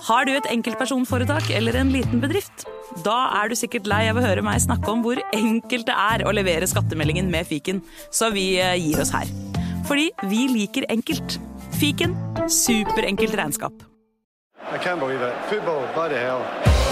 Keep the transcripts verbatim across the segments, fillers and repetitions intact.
Har du et enkeltpersonforetak eller en liten bedrift? Da er du sikkert lei av å høre meg snakke om hvor enkelt det er å levere skattemeldingen med Fiken, så vi gir oss her. Fordi vi liker enkelt. Fiken, superenkelt regnskap. I can't believe it. Football, bloody hell.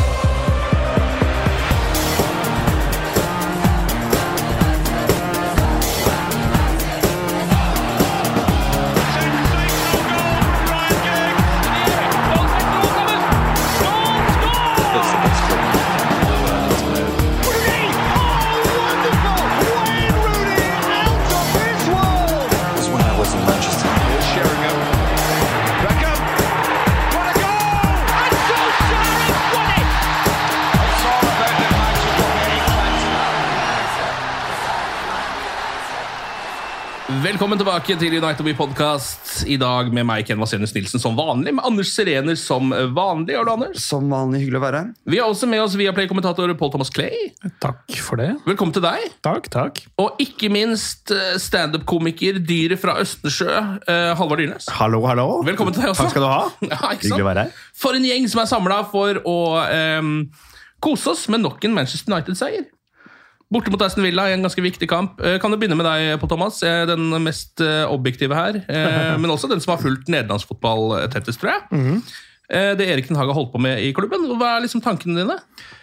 Velkommen tilbake til United We Podcast. I dag med meg, Ken Vasenius Nilsen, som vanlig. Med Anders Serener som vanlig. Er du, Anders? Som vanlig, hyggelig å være. Vi har også med oss Viaplay-kommentator Paul Thomas Clay. Takk for det. Velkommen til deg. Takk, takk. Og ikke minst stand-up-komiker, dyret fra Østersjø, Halvard Dyrnes. Hallo, hallo. Velkommen til deg også. Takk skal du ha. Ja, ikke sant? Hyggelig å være her. For en gjeng som er samlet for å um, kose oss med nok en Manchester United-seier. Borte mot Aston Villa i en ganske viktig kamp. Kan du begynne med deg, Paul Thomas? Den mest objektive her, men også den som har fulgt nederlandsfotball tettest, tror jeg. Mm-hmm. Det Erik Ten Hag har holdt på med i klubben. Hva er liksom tankene dine?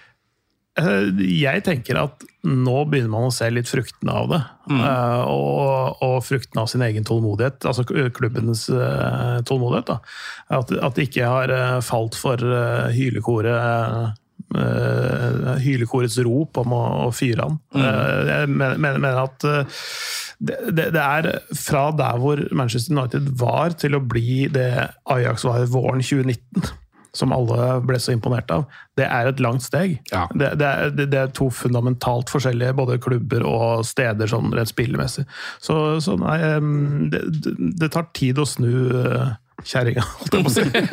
Jeg tenker at nå begynner man å se litt fruktene av det. Mm. Og, og fruktene av sin egen tålmodighet, altså klubbens tålmodighet. Da. At, at de ikke har falt for hylekoret Uh, hylekorets rop om å, å fyre han. Mm. Uh, jeg mener, mener at uh, det, det, det er fra der hvor Manchester United var til å bli det Ajax var i våren tjue nitten, som alle ble så imponert av. Det er et langt steg. Ja. Det, det, er, det, det er to fundamentalt forskjellige både klubber og steder sånn rett spillemessig. Så, så nei, um, det, det tar tid å snu uh, kjæringa, holdt jeg på å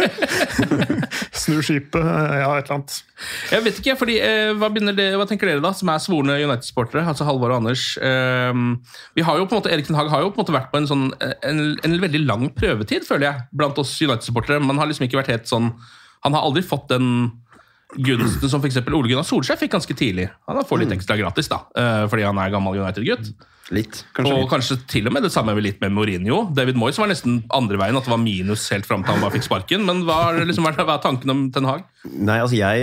si. Snu skipet, ja, et eller annet. Jeg vet ikke, fordi, eh, hva, det, hva tenker dere da, som er svorne United-sportere, altså Halvard og Anders? Eh, vi har jo på en måte, Erik Ten Hag har jo på en måte vært på en sånn, en, en veldig lang prøvetid, føler jeg, blant oss United-sportere. Man har liksom ikke vært helt sånn, han har aldri fått den gunsten som for eksempel Ole Gunnar Solskjær fikk ganske tidlig. Han har fått litt ekstra gratis da, eh, fordi han er gammel United-gutt. Litt, kanskje. Og kanskje til og med det samme litt med Mourinho. David Moyes var nesten andre veien, at det var minus helt frem til han bare fikk sparken. Men hva er, liksom, hva er tanken om Ten Hag? Nei, altså jeg,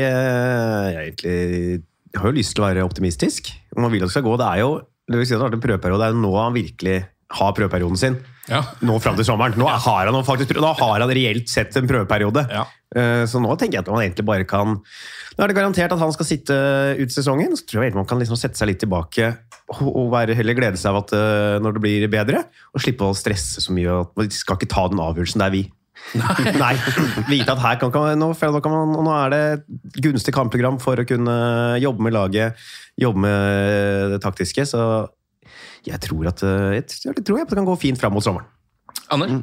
jeg egentlig jeg har jo lyst til å være optimistisk. Om man vil at det skal gå, det er jo det vil si at det har vært en prøveperiode, det er jo nå han virkelig har prøveperioden sin. Ja. Nå frem til sommeren. Nå har han faktisk nå har han reelt sett en prøveperiode. Ja. Så nå tenker jeg at man egentlig bare kan nå er det garantert at han skal sitte ut sesongen, så tror jeg man kan liksom sette seg litt tilbake og være heller glede seg av at når det blir bedre, og slippe å stresse så mye, og vi skal ikke ta den avgjørelsen, det er vi. Nei. Nei, vite at her kan, kan, nå, kan man, nå er det et gunstig kampprogram for å kunne jobbe med laget, jobbe med det taktiske, så jeg tror at jeg, jeg tror at det kan gå fint frem mot sommeren. Anders?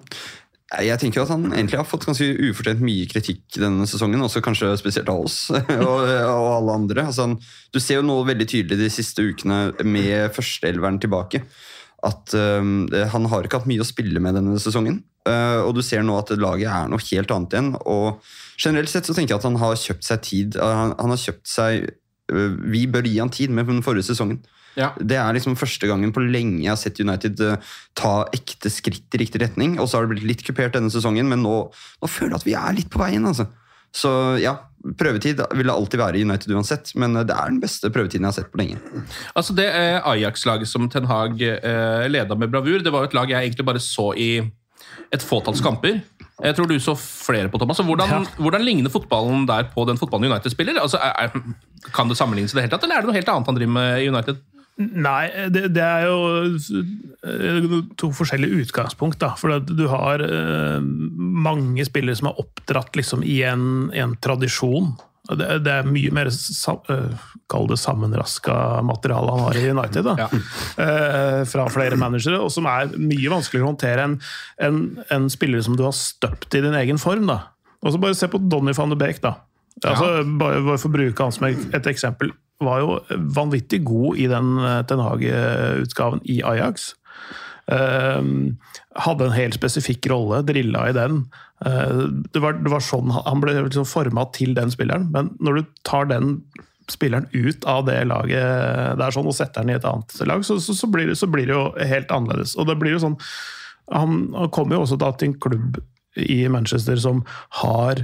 Jeg tenker at han egentlig har fått ganske ufortjent mye kritikk denne sesongen, også kanskje spesielt av oss og, og alle andre. Altså, du ser jo nå veldig tydelig de siste ukene med førsteelveren tilbake, at um, han har ikke hatt mye å spille med denne sesongen. Uh, og du ser nå at laget er noe helt annet igjen. Og generelt sett så tenker jeg at han har kjøpt seg tid. Han, han har kjøpt seg uh, Vi bør gi han tid med den forrige sesongen. Ja. Det er liksom første gangen på lenge jeg har sett United uh, ta ekte skritt i riktig retning, og så har det blitt litt kupert denne sesongen, men nå, nå føler jeg at vi er litt på veien, altså. Så ja, prøvetid vil det alltid være i United uansett, men det er den beste prøvetiden jeg har sett på lenge. Altså det Ajax-laget som Ten Hag uh, ledet med bravur, det var jo et lag jeg egentlig bare så i et fåtalls kamper. Jeg tror du så flere på, Thomas. Hvordan, ja. hvordan ligner fotballen der på den fotballen United spiller? Altså, er, er, kan det sammenlignes i det hele tatt, eller er det noe helt annet han driver med i United? Nei, det, det er jo to forskjellige utgangspunkt, da. For at du har uh, mange spillere som er oppdratt liksom, i en, en tradisjon. Det, det er mye mer uh, kall det sammenraska materiale han har i United, da. Ja. Uh, fra flere managere, og som er mye vanskeligere å håndtere enn en, en spillere som du har støpt i din egen form, da. Og så bare se på Donny van de Beek, da. Altså, ja. bare, bare for å bruke han som et eksempel, var jo vanvittig god i den Ten Hag-utgaven i Ajax. hadde en helt spesifikk rolle, drilla i den. Det var, det var sånn, han ble liksom formet til den spilleren, men når du tar den spilleren ut av det laget der sånn, og setter den i et annet lag, så, så, så, blir, det, så blir det jo helt annerledes. Og det blir jo sånn, han, han kommer jo også da til en klubb i Manchester som har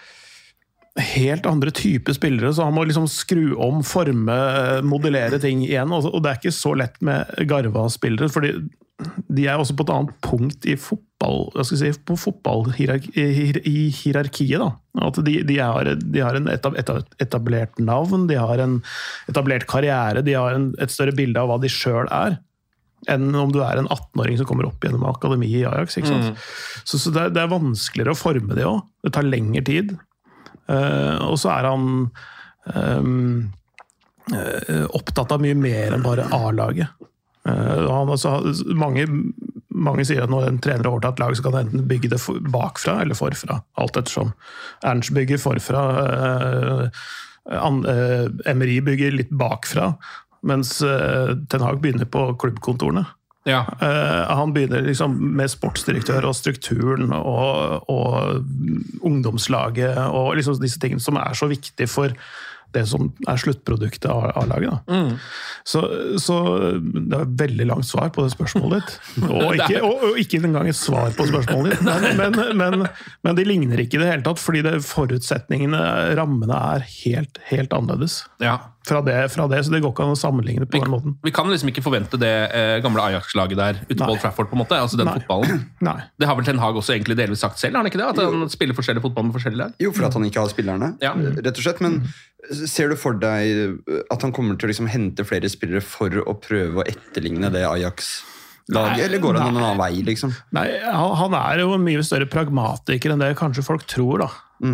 helt andre typer spillere, så han må liksom skru om, forme, modellere ting igjen, og det er ikke så lett med garva-spillere, fordi de er også på et annet punkt i fotball, jeg skal si, på fotballhierarkiet i hierarkiet da. At de, de, har, de har en etablert navn, de har en etablert karriere, de har en, et større bilde av hva de selv er, enn om du er en attenåring som kommer opp gjennom akademi i Ajax, ikke sant? Mm. Så, så det, er, det er vanskeligere å forme det også, det tar lengre tid, uh, og så er han um, uh, opptatt av mye mer enn bare A-laget. Uh, han, altså, mange, mange sier at når en trener overtar et lag, så kan han enten bygge det bakfra eller forfra, alt ettersom. Ernst bygger forfra, uh, uh, Emery bygger litt bakfra, mens uh, Ten Hag begynner på klubbkontorene. Ja. Uh, han begynner liksom med sportsdirektør og strukturen og, og ungdomslaget og liksom disse tingene som er så viktige for det som er sluttproduktet av A-laget. Mm. Så, så det er et veldig langt svar på det spørsmålet ditt. Og ikke, og, og ikke engang et svar på spørsmålet ditt. Men, men, men, men de ligner ikke i det hele tatt, fordi det, forutsetningene, rammene er helt, helt annerledes. Ja. Fra det, fra det, så det går ikke an å sammenligne på vi, den måten. Vi kan liksom ikke forvente det eh, gamle Ajax-laget der ute på Old Trafford på en måte, altså den Nei. fotballen. Nei. Det har vel Ten Hag også egentlig delvis sagt selv, har han ikke det? At han spiller forskjellig fotball med forskjellige lag? Jo, for at han ikke har spillerne, ja. rett og slett, men ser du for deg at han kommer til å liksom hente flere spillere for å prøve å etterligne det Ajax-laget, eller går han en annen vei, liksom? Nei, han er jo en mye større pragmatiker enn det kanskje folk tror, da. Mm.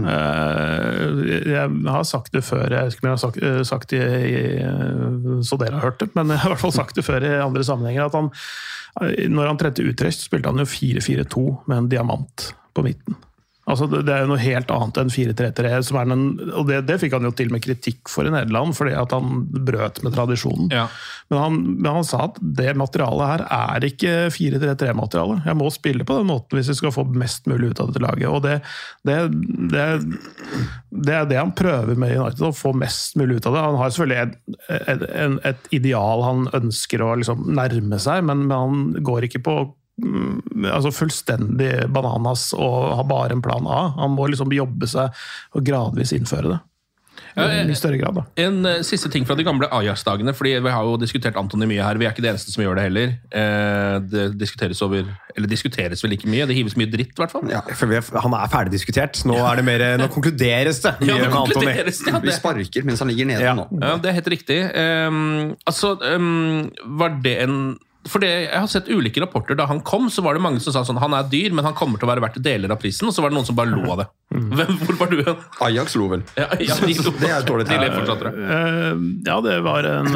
Jeg har sagt det før, jeg vet ikke om jeg har sagt, sagt det i, så dere har hørt det, men jeg har i hvert fall sagt det før i andre sammenhenger, at han, når han trente Utrecht, spilte han jo fire fire to med en diamant på midten. Altså, det er jo noe helt annet enn fire tre tre, som er den, og det, det fikk han jo til med kritikk for i Nederland, fordi at han brøt med tradisjonen. Ja. Men, han, men han sa at det materialet her er ikke fire tre tre-materialet. Jeg må spille på den måten hvis jeg skal få mest mulig ut av dette laget. Og det, det, det, det er det han prøver med United, å få mest mulig ut av det. Han har selvfølgelig et, et, et, et ideal han ønsker å liksom nærme seg, men, men han går ikke på altså fullstendig bananas og har bare en plan A. Han må liksom jobbe seg og gradvis innføre det. I større grad, da. En uh, siste ting fra de gamle Ajax-dagene, fordi vi har jo diskutert Antony mye her, vi er ikke det eneste som gjør det heller. Uh, det diskuteres over, eller diskuteres vel ikke mye, det hives mye dritt i hvert fall. Ja, for han er ferdig diskutert, nå er det mer, nå konkluderes det mye ja, med Antony. Ja, vi sparker mens han ligger nede ja. nå. Ja, det er helt riktig. Um, altså, um, var det en For det, jeg har sett ulike rapporter. Da han kom, så var det mange som sa sånn, han er dyr, men han kommer til å være verdt deler av prisen, og så var det noen som bare lo av det. Hvem, hvor var du? Ajax lo vel. Ja, ja, de lo. Det er dårlig til. Ja, det var en,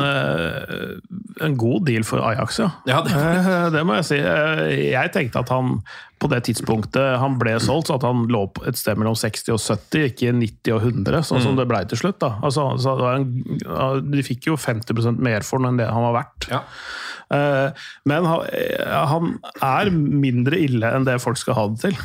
en god deal for Ajax, ja. Ja det. det må jeg si. Jeg tenkte at han, på det tidspunktet han ble solgt, så at han lå på et sted mellom seksti og sytti, ikke nitti og hundre, sånn som det ble til slutt. Da. Altså, så det var en, de fikk jo femti prosent mer for den enn det han var verdt. Ja. Men han er mindre ille enn det folk skal ha det til.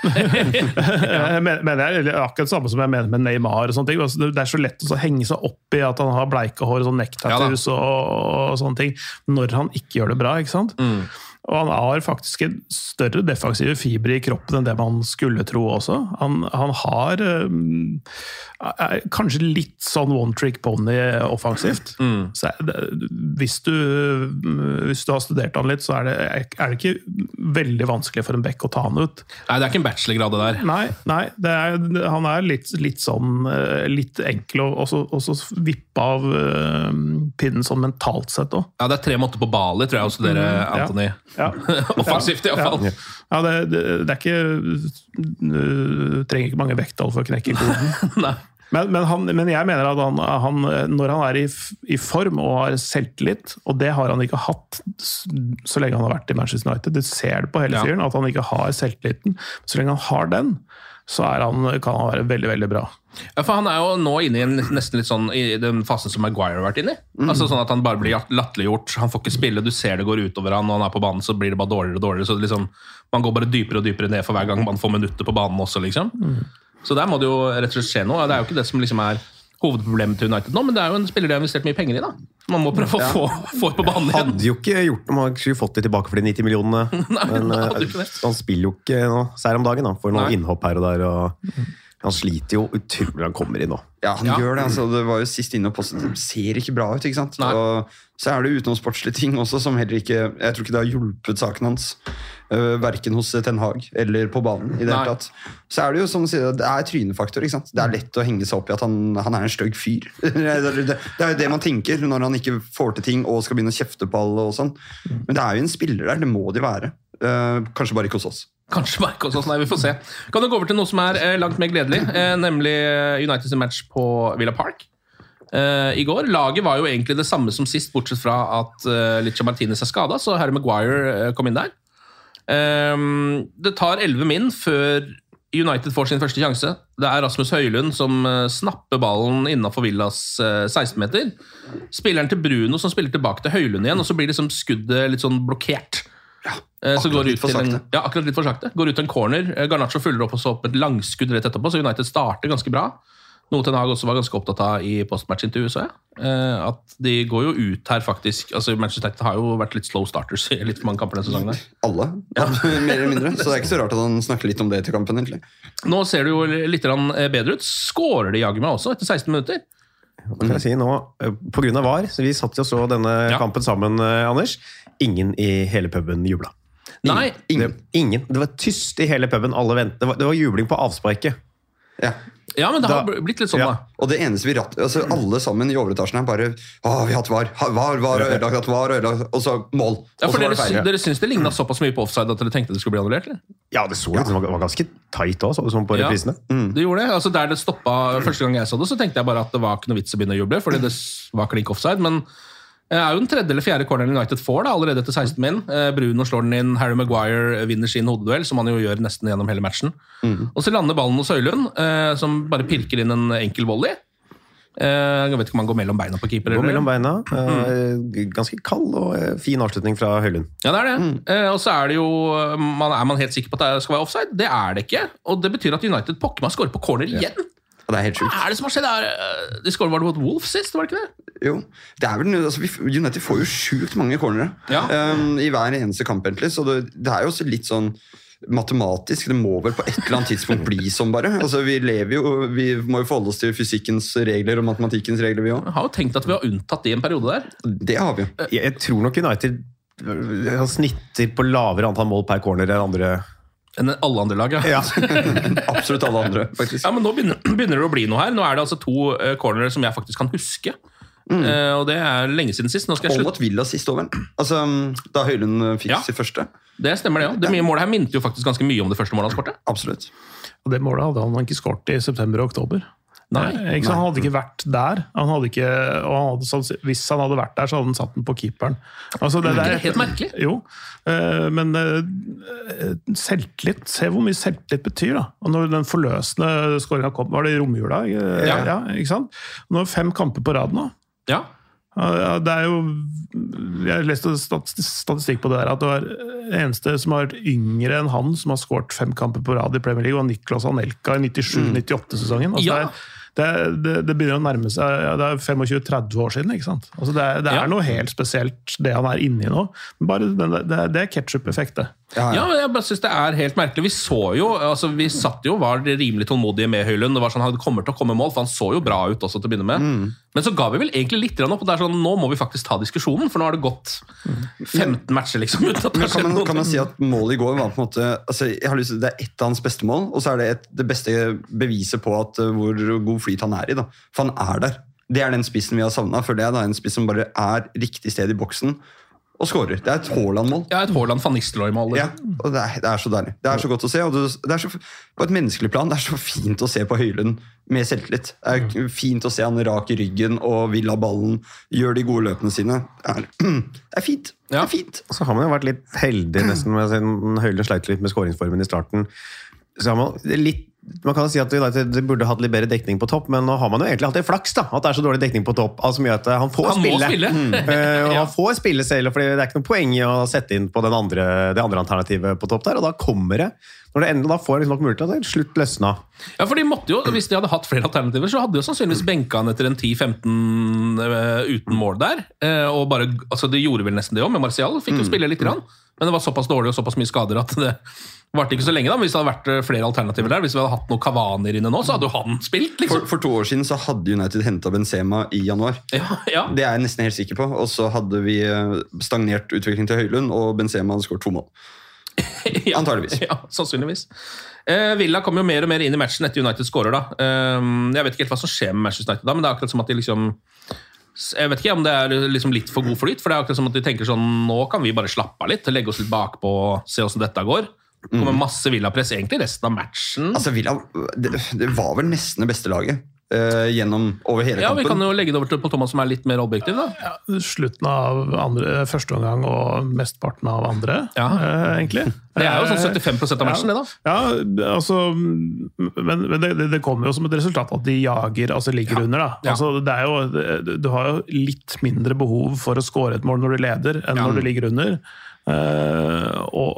Men det er akkurat det samme som jeg mener med Neymar og sånne ting. Det er så lett å henge seg opp i at han har bleike hår og sånn necktattoos ja, og, og sånne ting, når han ikke gjør det bra, ikke sant? Mm. Og han har faktisk en større defensive fiber i kroppen enn det man skulle tro også. Han, han har um, er kanskje litt sånn one-trick pony offensivt. Mm. Så det, hvis, du, hvis du har studert han litt, så er det, er det ikke veldig vanskelig for en bekk å ta han ut. Nei, det er ikke en bachelorgrad det der. Nei, nei det er, han er litt, litt sånn, litt enkel, og også, også vippe av uh, pinnen sånn mentalt sett også. Ja, det er tre måter på Bali, tror jeg også dere, Antony. Ja. Ja. Offensivt i hvert fall. Ja, ja det, det, det er ikke du trenger ikke mange vekttall for å knekke koden. Nei. Men, men, han, men jeg mener at han, han, når han er i, i form og har selvtillit, og det har han ikke hatt så lenge han har vært i Manchester United, du ser det på hele fyren, at han ikke har selvtilliten. Så lenge han har den, så er han, kan han være veldig, veldig bra. Ja, for han er jo nå inne i en, nesten litt sånn i den fasen som Maguire har vært inne i. Mm. Altså sånn at han bare blir latterliggjort, han får ikke spille, du ser det går utover han, og han er på banen, så blir det bare dårligere og dårligere, så liksom, man går bare dypere og dypere ned for hver gang man får minutter på banen også, liksom. Mm. Så der må det jo rett og slett skje noe, det er jo ikke det som liksom er hovedproblemet til United nå, men det er jo en spiller de har investert mye penger i da. Man må prøve ja. å få, få på banen igjen. Hadde jo ikke gjort noe, man hadde ikke fått det tilbake for de nitti millionene. Nei, men uh, han spiller jo ikke nå, sær om dagen da, for noen Nei. innhopp her og der, og han sliter jo utrolig han kommer inn nå. Ja, han ja. gjør det, altså, det var jo sist inne på, det ser ikke bra ut, ikke sant? Nei. Og så er det utenomsportslige ting også, som heller ikke, jeg tror ikke det har hjulpet saken hans, uh, hverken hos Ten Hag eller på banen i det hele tatt. Så er det jo som å si, det er trynefaktor, ikke sant? Det er lett å henge seg opp i at han, han er en støgg fyr. det, det, det er jo det man tenker når han ikke får til ting og skal begynne å kjefte på alle og sånn. Men det er jo en spiller der, det må de være. Uh, kanskje bare ikke hos oss. Kanskje bare ikke hos oss, nei, vi får se. Kan du gå over til noe som er eh, langt mer gledelig, eh, nemlig Uniteds match på Villa Park eh, i går. Laget var jo egentlig det samme som sist, bortsett fra at eh, Licha Martinez er skadet, så Harry Maguire eh, kom inn der. Eh, det tar elleve min før United får sin første sjanse. Det er Rasmus Højlund som eh, snapper ballen innenfor Villas eh, seksten meter. Spilleren til Bruno som spiller tilbake til Højlund igjen, og så blir liksom skuddet litt sånn blokkert. Ja, så går ut til en, ja, akkurat litt for sakte. Går ut til en corner. Garnacho følger opp og så opp et langskudd rett etterpå, så United starter ganske bra. Noe Ten Hag også var ganske opptatt av i postmatch-intervjuet, så ja. At de går jo ut her faktisk. Altså Manchester United har jo vært litt slow starters i litt for mange kamper denne sesongen. Alle, ja. Mer eller mindre. Så det er ikke så rart at han snakker litt om det til kampen, egentlig. Nå ser det jo litt bedre ut. Skårer de jaggu meg også etter seksten minutter? Hva kan jeg si nå? På grunn av V A R, så vi satt jo så denne ja. kampen sammen, Anders. Ingen i hele puben jubla. Nei, ingen. Det, ingen. Det var tyst i hele puben, alle ventet. Det var, det var jubling på avsparket. Ja. Ja, men det har da, blitt litt sånn, ja. da. Og det eneste vi ratt, altså alle sammen i overetasjen her bare, å, vi har hatt var, var, var, ødelagt, var, ødelagt, og så mål. Ja, for dere, sy dere synes det lignet såpass mye på offside at dere tenkte det skulle bli annullert, eller? Ja, det så ja. Det var ganske tight også, sånn på reprisene. Ja, mm. det gjorde det. Altså, der det stoppet første gang jeg så det, så tenkte jeg bare at det var ikke noe vits å begynne å juble, fordi det var klink offside, men det er jo den tredje eller fjerde corneren United får da, allerede etter seksten min. Bruno slår den inn, Harry Maguire vinner sin hodeduell, som han jo gjør nesten gjennom hele matchen. Mm. Og så lander ballen hos Højlund, som bare pirker inn en enkel volley. Jeg vet ikke om han går mellom beina på keeper. Går eller? mellom beina. Mm. Ganske kald og fin avslutning fra Højlund. Ja, det er det. Mm. Og så er det jo, man, er man helt sikker på at det skal være offside? Det er det ikke. Og det betyr at United pokker meg skårer på corner igjen. Ja. Og det er helt sjukt. Hva er det som har skjedd? De skåret var det mot Wolves sist, var det ikke det? Jo, det er vel altså, vi, United får jo sjukt mange cornere ja. um, i hver eneste kamp egentlig, så det, det er jo også litt sånn matematisk, det må vel på et eller annet tidspunkt bli sånn bare. Altså, vi lever jo, vi må jo forholde oss til fysikkens regler og matematikkens regler vi også. Jeg har jo tenkt at vi har unntatt det i en periode der. Det har vi jo. Jeg, jeg tror nok United snitter på lavere antall mål per corner enn andre enn alle andre lag, ja. ja. Absolutt alle andre, faktisk. Ja, men nå begynner, begynner det å bli noe her. Nå er det altså to uh, cornerer som jeg faktisk kan huske. Mm. Uh, og det er lenge siden sist. Nå skal jeg slutte. Og mot Villa sist over. Altså, da Højlund fikk ja. sitt første. Det stemmer det, ja. Det mye målet her minte jo faktisk ganske mye om det første målet han skårte. Absolutt. Og det målet hadde han ikke skåret i september og oktober. Nei, ikke, han hadde ikke vært der. Han hadde ikke, og han hadde, hvis han hadde vært der, så hadde han satt den på keeperen. Altså, det, det er helt merkelig. Jo, men selvtillit, se hvor mye selvtillit betyr da. Og når den forløsende skåringen kom, var det i romjula? Ja. Ja, ikke sant? Nå er fem kamper på rad nå. Ja. Det er jo, jeg leste statistikk på det der, at det var eneste som har vært yngre enn han som har skåret fem kamper på rad i Premier League, var Niklas Anelka i nittisju nittiåtte sesongen. Altså ja. det, er, det, det begynner å nærme seg, ja, det er tjuefem til tretti år siden, ikke sant? Altså det, det er ja. noe helt spesielt det han er inne i nå, men bare det, det er ketchup-effektet. Ja, ja. ja, jeg bare synes det er helt merkelig. Vi så jo, altså vi satt jo, var rimelig tålmodige med Højlund. Det var sånn, han kommer til å komme mål, for han så jo bra ut også til å begynne med. Mm. Men så ga vi vel egentlig litt opp, og det er sånn, nå må vi faktisk ta diskusjonen, for nå har det gått femten matcher liksom. Uten at det kan, man, kan man si at målet i går var på en måte, altså jeg har lyst til, det er ett av hans beste mål, og så er det et, det beste beviset på at, hvor god flyt han er i da. For han er der. Det er den spissen vi har savnet, for det er da en spiss som bare er riktig sted i boksen, og skårer. Det er et Haaland-mål. Ja, et Haaland-Van Nistelrooy-mål. Ja, og det er, det er så deilig. Det er så godt å se, og det, det er så, på et menneskelig plan, det er så fint å se på Højlund med selvtillit. Det er fint å se han rak i ryggen og vil ha ballen, gjør de gode løpene sine. Det er, det er fint. Ja. Det er fint. Så har man jo vært litt heldig nesten med sin Højlund sleit litt med skåringsformen i starten. Så har man litt man kan si at United burde hatt litt bedre dekning på topp, men nå har man jo egentlig hatt en flaks da, at det er så dårlig dekning på topp, altså mye at han får han spille. spille. Mm. og han får spille selv, fordi det er ikke noe poeng i å sette inn på den andre, det andre alternativet på topp der, og da kommer det. Når det endelig da får liksom nok mulighet til at det slutt løsna. Ja, for de måtte jo, hvis de hadde hatt flere alternativer, så hadde de jo sannsynligvis benka han etter en ti femten uh, uten mål der. Uh, og bare, altså de gjorde vel nesten det også, med Martial fikk jo spille litt grann. Men det var såpass dårlig og såpass mye skader at det varte ikke så lenge da. Hvis det hadde vært flere alternativer der, hvis vi hadde hatt noe Cavani inne nå, så hadde jo han spilt, liksom. For, for to år siden så hadde United hentet Benzema i januar. Ja, ja. Det er jeg nesten helt sikker på. Og så hadde vi stagnert utvikling til Høylund, og Benzema hadde skåret to mål. ja, Antageligvis. Ja, sannsynligvis. Eh, Villa kommer jo mer og mer inn i matchen etter United scorer da. Eh, jeg vet ikke helt hva som skjer med Manchester United da, men det er akkurat som at de liksom jeg vet ikke om det er liksom litt for god flyt, for det er akkurat som at de tenker sånn, nå kan vi bare slappe av litt, legge oss litt bakpå og se hvordan dette går. Det kommer masse Villa-press egentlig resten av matchen. Altså Villa, det, det var vel nesten det beste laget uh, gjennom over hele ja, kampen. Vi kan jo legge det over til på Thomas som er litt mer objektiv da. Ja, slutten av andre, første omgang og mestparten av andre, ja. uh, egentlig. Det er jo sånn syttifem prosent av matchen, ja, det da. Ja, altså, men, men det, det kommer jo som et resultat at de jager, altså ligger ja. under da. Ja. Altså, det er jo, det, du har jo litt mindre behov for å score et mål når du leder, enn ja. når du ligger under. Uh, og,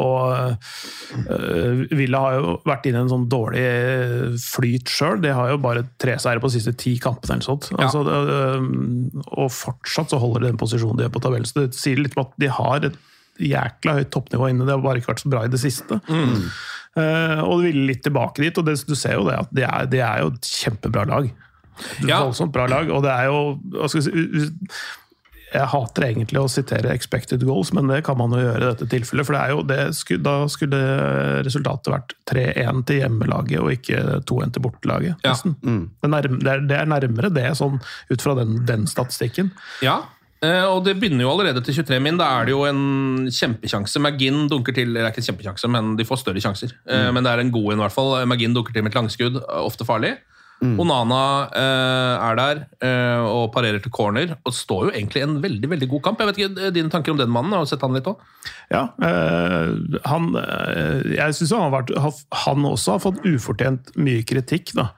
og uh, Villa har jo vært inne i en sånn dårlig flyt selv. De har jo bare tre seire på de siste ti kampene eller sånt. Ja. Altså, uh, og fortsatt så holder de den posisjonen de er på tabellen. Så det sier litt om at de har et jækla høyt toppnivå inne. Det har bare ikke vært så bra i det siste. Mm. Uh, og du vil litt tilbake dit, og det, du ser jo det at det er, det er jo et kjempebra lag. Det er ja. voldsomt bra lag, og det er jo hva skal jeg si, jeg hater egentlig å sitere expected goals, men det kan man jo gjøre i dette tilfellet, for det er jo det, da skulle resultatet vært tre én til hjemmelaget, og ikke to én til bortelaget. Ja. Mm. Det, er nærmere, det er nærmere det, sånn, ut fra den, den statistikken. Ja, og det begynner jo allerede til tjuetre min, da er det jo en kjempekjanse. McGinn dunker til, det er ikke en kjempekjanse, men de får større sjanser. Mm. Men det er en god en i hvert fall. McGinn dunker til med et langskudd, ofte farlig. Mm. Onana eh, er der eh, og parerer til corner og står jo egentlig en veldig, veldig god kamp. Jeg vet ikke, dine tanker om den mannen, har du sett han litt også? Ja, eh, han eh, jeg synes han har vært han også har fått ufortjent mye kritikk da.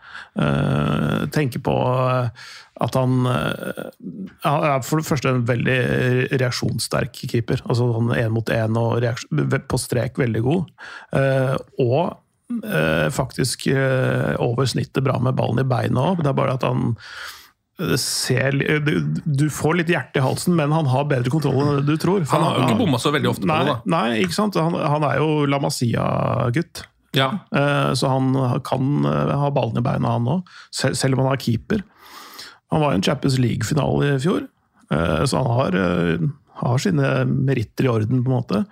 Eh, tenker på at han eh, er for det første en veldig reaksjonssterk keeper, altså han en mot en og reaksjon, på strek veldig god, eh, og faktisk over snittet bra med ballen i beina også. Det er bare at han ser, du får litt hjerte i halsen, men han har bedre kontroll enn du tror. Han har jo ikke bommet så veldig ofte nei, på det da. Nei, ikke sant? Han, han er jo La Masia-gutt. Ja. Så han kan ha ballen i beina han også, selv om han er keeper. Han var i en Champions League-finale i fjor, så han har, har sine meritter i orden på en måte.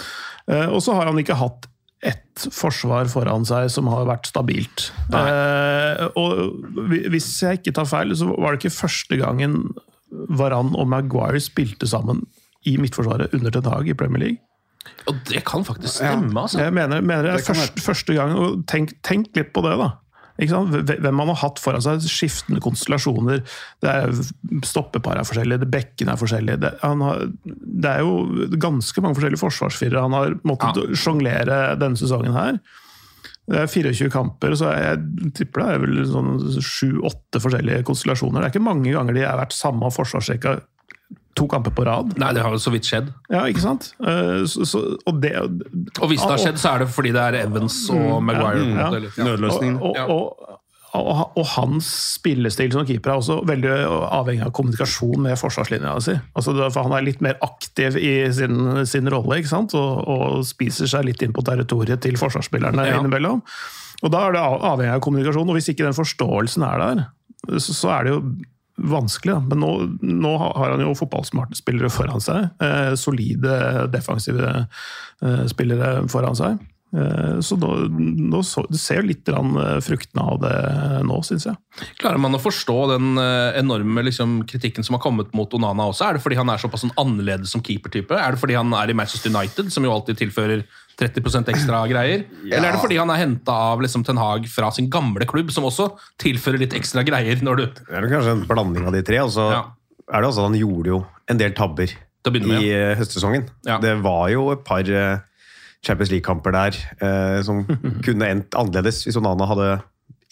Og så har han ikke hatt et forsvar foran seg som har vært stabilt. Eh, og hvis jeg ikke tar feil, så var det ikke første gangen Varane og Maguire spilte sammen i midtforsvaret under Ten Hag i Premier League. Og det kan faktisk stemme, altså. Jeg mener, mener det er det første, første gang, og tenk, tenk litt på det da. Ikke sant? Hvem man har hatt foran seg, skiftende konstellasjoner, det er stoppepar er forskjellige, det bekken er forskjellige, det, han har, det er jo ganske mange forskjellige forsvarsfirere han har måttet ja. jonglere denne sesongen her. Det er fireogtjue kamper, så jeg tipper det er vel sånn sju åtte forskjellige konstellasjoner. Det er ikke mange ganger de har vært samme forsvarsrekka to kamper på rad. Nei, det har jo så vidt skjedd. Ja, ikke sant? Så, så, og, det, og hvis det har skjedd, så er det fordi det er Evans og Maguire. Ja, ja. Ja. Nødløsningen. Og, og, og, og, og hans spillestil som keeper er også veldig avhengig av kommunikasjon med forsvarslinja si. Altså, for han er litt mer aktiv i sin, sin rolle, ikke sant? Og, og spiser seg litt inn på territoriet til forsvarsspillerne ja. innimellom. Og da er det avhengig av kommunikasjon, og hvis ikke den forståelsen er der, så, så er det jo vanskelig, men nå, nå har han jo fotballsmarte spillere foran seg, eh, solide defensive eh, spillere foran seg, eh, så nå, nå så, du ser litt fruktene av det nå, synes jeg. Klarer man å forstå den enorme liksom, kritikken som har kommet mot Onana også? Er det fordi han er såpass sånn annerledes som keepertype? Er det fordi han er i Manchester United, som jo alltid tilfører tretti prosent ekstra greier? Ja. Eller er det fordi han er hentet av liksom, Ten Hag fra sin gamle klubb, som også tilfører litt ekstra greier? Når du... Det er kanskje en blanding av de tre, og så ja. er det også, han gjorde jo en del tabber med, i ja. høstsesongen. Ja. Det var jo et par Champions League-kamper der eh, som kunne endt annerledes hvis Onana hadde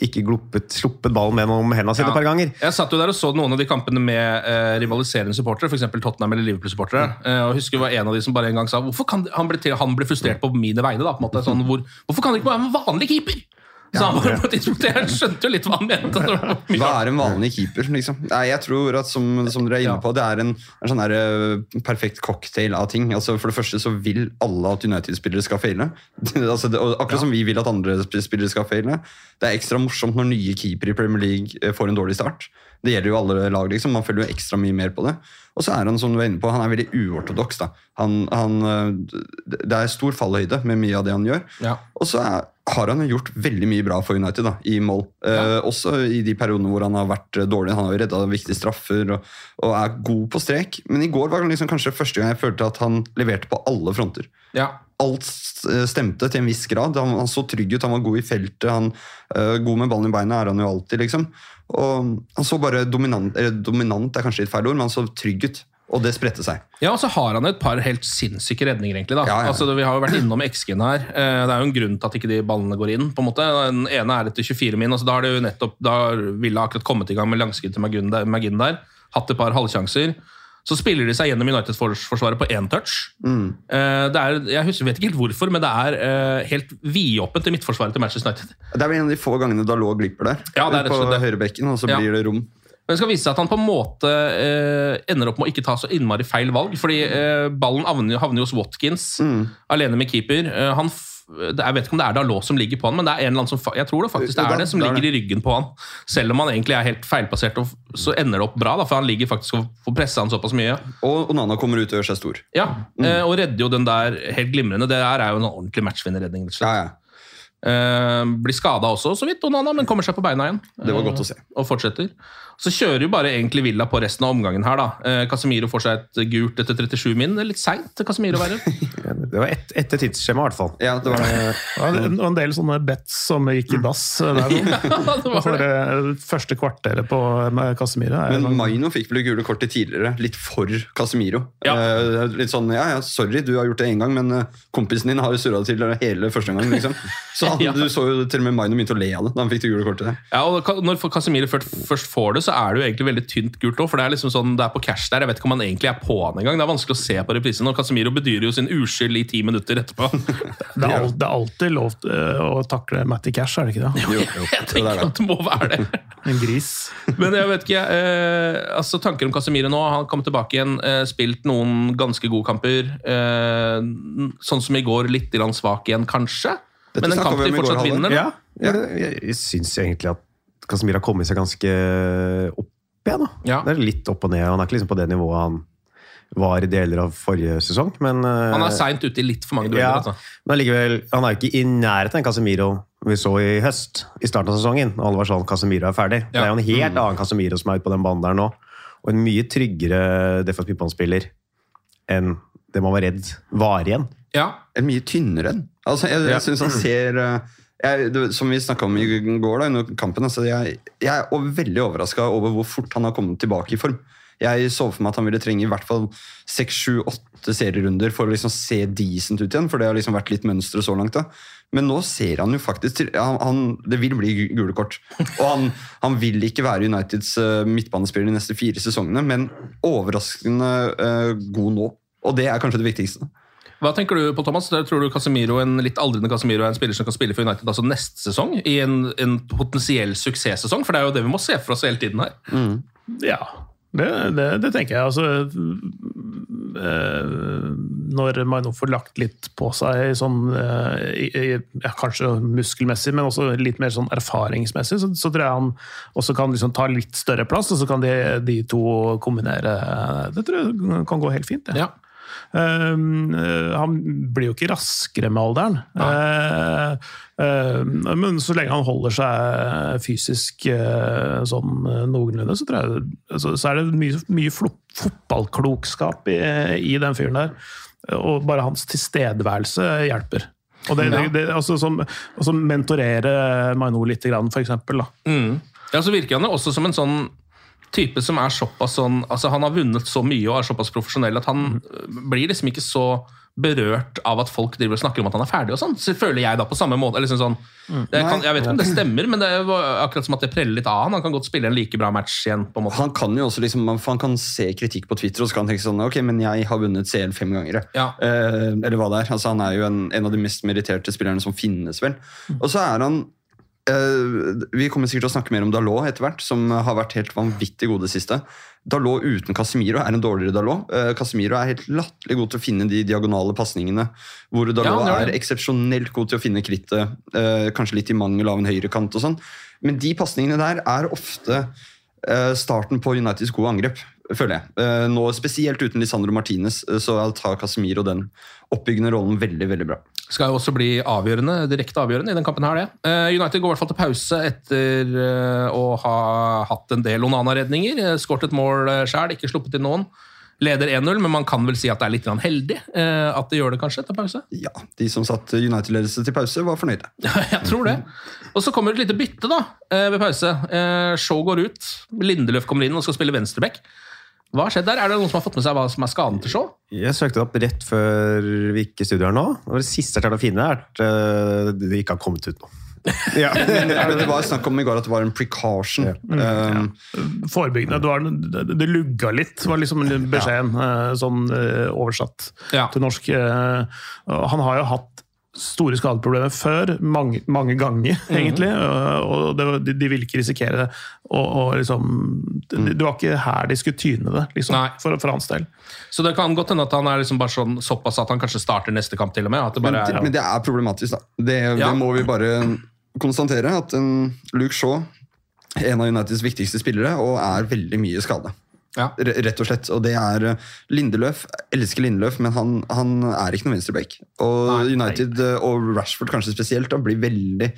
ikke gluppet, sluppet ballen med noen hendene sine ja. et par ganger. Jeg satt jo der og så noen av de kampene med eh, rivaliserende supportere, for eksempel Tottenham eller Liverpool-supportere, mm. eh, og husker det var en av de som bare en gang sa, hvorfor kan han bli, til, han ble frustrert på mine vegne da, på en måte, sånn, hvor, hvorfor kan det ikke være en vanlig keeper? Så han var på et tidspunkt, jeg skjønte jo litt hva han mente. Hva er en vanlig keeper, liksom? Nei, jeg tror at, som, som dere er inne på, det er en, en sånn der, uh, perfekt cocktail av ting. Altså, for det første så vil alle at United-spillere skal feile. altså, det, akkurat ja. som vi vil at andre spillere skal feile. Det er ekstra morsomt når nye keeper i Premier League får en dårlig start. Det gjelder jo alle lag, liksom. Man følger jo ekstra mye mer på det. Og så er han, som du var inne på, han er veldig uortodoks. Da. Han, han, det er stor fallhøyde med mye av det han gjør. Ja. Og så er, har han gjort veldig mye bra for United da, i mål. Ja. Eh, også i de periodene hvor han har vært dårlig. Han har jo reddet viktige straffer og, og er god på strek. Men i går var det liksom kanskje første gang jeg følte at han leverte på alle fronter. Ja. Alt stemte til en viss grad. Han, han så trygg ut, han var god i feltet. Han, uh, god med ballen i beina er han jo alltid, liksom. Og han så bare dominant, eller dominant er kanskje et feil ord, men han så trygg ut. Og det spredte seg. Ja, og så har han et par helt sinnssyke redninger, egentlig. Da. Ja, ja. Altså, vi har jo vært innom X G-en her. Det er jo en grunn til at ikke de ballene går inn, på en måte. Den ene er etter tjue-fire min, altså, da har det jo nettopp, da ville akkurat kommet i gang med langskudd til McGinn der, McGinn der. Hatt et par halvsjanser. Så spiller de seg gjennom United-forsvaret på én touch. Mm. Det er, jeg husker, vet ikke helt hvorfor, men det er helt vidåpent i midtforsvaret til Manchester United. Det er vel en av de få gangene da lå glipper der. Ja, det er på høyrebekken, og så blir ja. det rom. Men det skal vise seg at han på en måte eh, ender opp med å ikke ta så innmari feil valg, fordi eh, ballen havner, havner hos Watkins, mm. alene med keeper. Eh, han jeg vet ikke om det er Dalot som ligger på han, men det er en eller annen som, jeg tror det faktisk det er det som ligger i ryggen på han. Selv om han egentlig er helt feilplassert, så ender det opp bra, da, for han ligger faktisk og får presse han såpass mye. Og Onana kommer ut og gjør seg stor. Ja, mm. og redder jo den der helt glimrende. Det der er jo en ordentlig matchvinnerredning. Ja, ja. Uh, blir skadet også, så vidt Onana, men kommer seg på beina igjen. Det var godt å se. Uh, og fortsetter. Så kjører jo bare egentlig Villa på resten av omgangen her da. Uh, Casemiro får seg et gult etter trettisju min. Det er litt sent til Casemiro å være. Det var et, etter tidsskjema i hvert fall. Ja, det var det. Det var en del sånne bets som gikk i dass. Der, ja, det var det. Det første kvarteret på Casemiro. Men Maino fikk vel gule kortet tidligere, litt for Casemiro. Ja. Uh, litt sånn, ja, ja, sorry, du har gjort det en gang, men kompisen din har jo surret til hele første gang, liksom. Så han, ja. Du så jo til og med Maino begynte å le av det da han fikk det gule kortet der. Ja, og når Casemiro først får det, så er det jo egentlig veldig tynt gult også, for det er liksom sånn, det er på cash der, jeg vet ikke om han egentlig er på han en gang, det er vanskelig å se på reprisen, og Casemiro bedyrer jo sin uskyld i ti minutter etterpå. Det er, alt, det er alltid lov å takle Matty Cash, er det ikke det? Jo, jo, jeg tenker at det må være det. En gris. Men jeg vet ikke, eh, altså tanker om Casemiro nå, han kom tilbake igjen, eh, spilt noen ganske gode kamper, eh, sånn som i går, litt i land svak igjen, kanskje? Dette men en kamp de fortsatt vinner, ja, ja. Jeg, jeg synes egentlig at Casemiro har kommet seg ganske opp igjen. Ja. Det er litt opp og ned. Han er ikke liksom på det nivået han var i deler av forrige sesong. Men, han er sent ute i litt for mange dueller. Ja, altså. Men likevel, han er jo ikke i nærheten av Casemiro vi så i høst, i starten av sesongen. Og alle var sånn, Casemiro er ferdig. Ja. Det er jo en helt mm. annen Casemiro som er ute på den banen der nå. Og en mye tryggere defensiv midtbanespiller enn det man var redd var igjen. Ja, en mye tynnere enn. Altså, jeg, jeg synes han ser... Jeg, det, som vi snakket om i går da, under kampen, altså jeg, jeg er veldig overrasket over hvor fort han har kommet tilbake i form. Jeg så for meg at han ville trenge i hvert fall seks, sju, åtte serierunder for å liksom se decent ut igjen, for det har liksom vært litt mønstre så langt da. Men nå ser han jo faktisk til, han, han, det vil bli gule kort. Og han, han vil ikke være Uniteds uh, midtbanespiller de neste fire sesongene, men overraskende uh, god nå. Og det er kanskje det viktigste. Hva tenker du på, Thomas? Tror du Casemiro, en litt aldrende Casemiro er en spiller som kan spille for United altså neste sesong, i en, en potensiell suksesssesong? For det er jo det vi må se for oss hele tiden her. Mm. Ja, det, det, det tenker jeg. Altså, øh, når man nå får lagt litt på seg, sånn, øh, ja, kanskje muskelmessig, men også litt mer sånn erfaringsmessig, så, så tror jeg han også kan liksom ta litt større plass, og så kan de, de to kombinere. Det tror jeg kan gå helt fint, det. Ja. Uh, uh, han blir jo ikke raskere med alderen uh, uh, men så lenge han holder seg fysisk uh, sånn uh, noenlunde så, tror jeg, altså, så er det mye, mye fotballklokskap i, i den fyren der, og bare hans tilstedeværelse hjelper, og det, det, det altså, som, altså, mentorere Maino litt grann, for eksempel da. Mm. Ja, så virker han jo også som en sånn type som er såpass sånn, altså han har vunnet så mye og er såpass profesjonell at han blir liksom ikke så berørt av at folk driver og snakker om at han er ferdig og sånn. Så føler jeg da på samme måte. Liksom sånn, det kan, jeg vet ikke om det stemmer, men det var akkurat som at det preller litt av han. Han kan godt spille en like bra match igjen, på en måte. Han kan jo også liksom, han kan se kritikk på Twitter, og så kan han tenke sånn, ok, men jeg har vunnet C L fem ganger. Ja. Eh, eller hva det er. Altså, han er jo en, en av de mest meriterte spillerne som finnes, vel. Og så er han Uh, vi kommer sikkert til å snakke mer om Dalot etter hvert, som har vært helt vanvittig god det siste. Dalot uten Casemiro er en dårligere Dalot. uh, Casemiro er helt latterlig god til å finne de diagonale passningene, hvor Dalot ja, er eksepsjonelt god til å finne krittet, uh, kanskje litt i mangel av en høyrekant og sånn. Men de passningene der er ofte uh, starten på Uniteds gode angrep, føler jeg. uh, Nå spesielt uten Lisandro Martinez, uh, så tar Casemiro den oppbyggende rollen veldig, veldig bra. Skal jo også bli avgjørende, direkte avgjørende i den kampen her, det. Uh, United går i hvert fall til pause etter uh, å ha hatt en del Onana-redninger. Skåret et mål uh, selv, ikke sluppet til noen. Leder en null, men man kan vel si at det er litt heldig uh, at det gjør det kanskje til pause? Ja, de som satt United-ledelse til pause var fornøyde. Jeg tror det. Og så kommer et lite bytte da, uh, ved pause. Uh, Shaw går ut, Lindeløf kommer inn og skal spille venstreback. Hva har skjedd der? Er det noen som har fått med seg hva som er skaden til Shaw? Jeg søkte opp rett før vi gikk i studio her nå, og det siste jeg klarte å finne er at uh, det ikke har kommet ut nå. Ja. Men det var snakk om i går at det var en precaution. Ja. Um, ja. Forebyggende. Det, var, det, det lugga litt, var liksom beskjeden, ja. Sånn oversatt ja. Til norsk. Han har jo hatt store skadeproblemer før, mange, mange ganger, mm-hmm. egentlig, og det, de, de ville ikke risikere det, og, og liksom, det, det var ikke her de skulle tyne det, liksom, for, for hans del. Så det kan godt hende at han er liksom bare sånn, såpass at han kanskje starter neste kamp til og med, at det bare men, er... Men det er problematisk da, det, ja. Det må vi bare konstatere, at en Luke Shaw, en av Uniteds viktigste spillere, og er veldig mye skade. Ja. Rett og slett, og det er Lindeløf, elsker Lindeløf, men han, han er ikke noen venstreback, og nei, United nei. Og Rashford kanskje spesielt da, blir veldig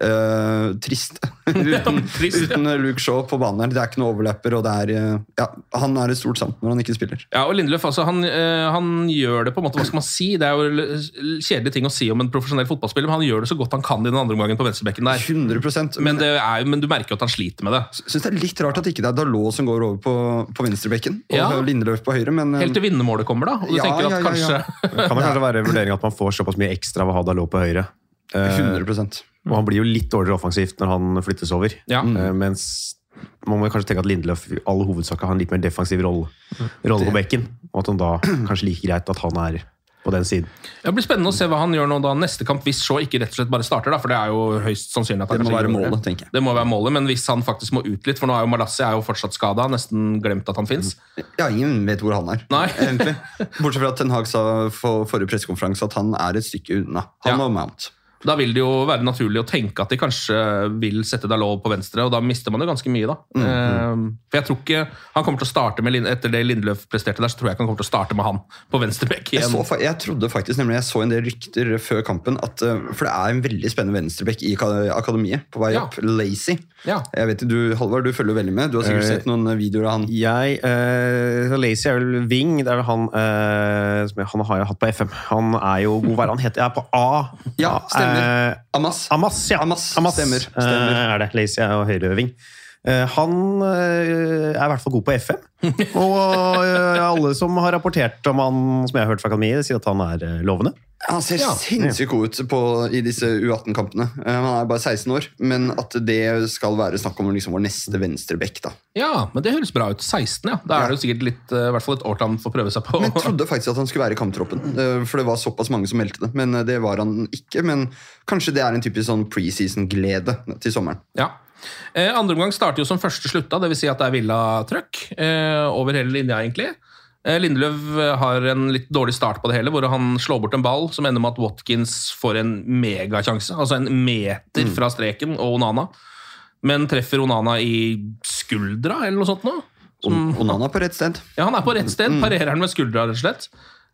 uh, trist uten, trist ja. Uten Luke Shaw på banen her. Det er ikke noe overlapper, og det er, ja, han er et stort savn når han ikke spiller. Ja, og Lindeløf, altså, han, han gjør det på en måte, hva skal man si, det er jo kjedelige ting å si om en profesjonell fotballspiller, men han gjør det så godt han kan i den andre omgangen på venstrebekken der. hundre prosent. Men, det er, men du merker jo at han sliter med det. Synes det er litt rart at ikke det er Dalot som går over på, på venstrebekken, og ja. Lindeløf på høyre, men... Helt til vinnermålet kommer da, og du ja, tenker at ja, ja, kanskje... Ja. Kan det kanskje være vurdering at man får såpass mye ekstra av å ha Dalot på høyre? hundre prosent. Og han blir jo litt dårligere offensivt når han flyttes over. Ja. Uh, mens man må kanskje tenke at Lindeløf i all hovedsak har en litt mer defensiv rolle, rolle på bekken, og at han da kanskje like greit at han er på den siden. Det blir spennende å se hva han gjør nå da neste kamp, hvis Shaw ikke rett og slett bare starter, da, for det er jo høyst sannsynlig at han det må være målet, tenker jeg. Det må være målet, men hvis han faktisk må ut litt, for nå er jo Malassi er jo fortsatt skadet, nesten glemt at han finnes. Ja, ingen vet hvor han er. Nei. Egentlig. Bortsett fra at Ten Hag sa for forrige pressekonferanse at han er et stykke unna. Han ja. Og Mount. Da vil det jo være naturlig å tenke at de kanskje vil sette Dalot på venstre, og da mister man jo ganske mye da. Mm, mm. For jeg tror ikke han kommer til å starte med, etter det Lindeløf presterte der, så tror jeg ikke han kommer til å starte med han på venstrebekk igjen. Jeg, så, jeg trodde faktisk, nemlig jeg så en del rykter før kampen, at, for det er en veldig spennende venstrebekk i akademiet på vei opp, ja. Lazy. Ja. Jeg vet, du, Halvard, du følger jo veldig med, du har sikkert uh, sett noen videoer av han. Jeg, uh, Lazy er vel Ving, det er vel han, uh, som jeg, han har jeg hatt på F M. Han er jo god, hva er han heter? Jeg er på A. Ja, stemmer. Uh, Amas. Amas, ja. Amas, Amas. Stemmer. stemmer. Uh, er det. Lazy er jo høyreving. Uh, han uh, er i hvert fall god på F M. Og uh, alle som har rapportert om han, som jeg har hørt fra akademiet, sier at han er uh, lovende. Han ser ja. Sinnssykt god ut på, i disse U atten-kampene. Uh, han er bare seksten år, men at det skal være snakk om liksom, vår neste venstrebekk da. Ja, men det høres bra ut. seksten, ja. Da er det jo sikkert litt, uh, i hvert fall et år til han får prøve seg på. Men jeg trodde faktisk at han skulle være i kamptroppen, uh, for det var såpass mange som meldte det. Men uh, det var han ikke, men kanskje det er en typisk sånn preseason-glede til sommeren. Ja. Eh, andre omgang starter jo som første slutta, det vil si at det er Villa-trøkk eh, over hele linja egentlig. Eh, Lindeløf har en litt dårlig start på det hele, hvor han slår bort en ball som ender med at Watkins får en megasjanse, altså en meter mm. fra streken og Onana, men treffer Onana i skuldra eller noe sånt nå. Som, Onana er på rett sted. Ja, han er på rett sted, parerer han med skuldra rett og slett.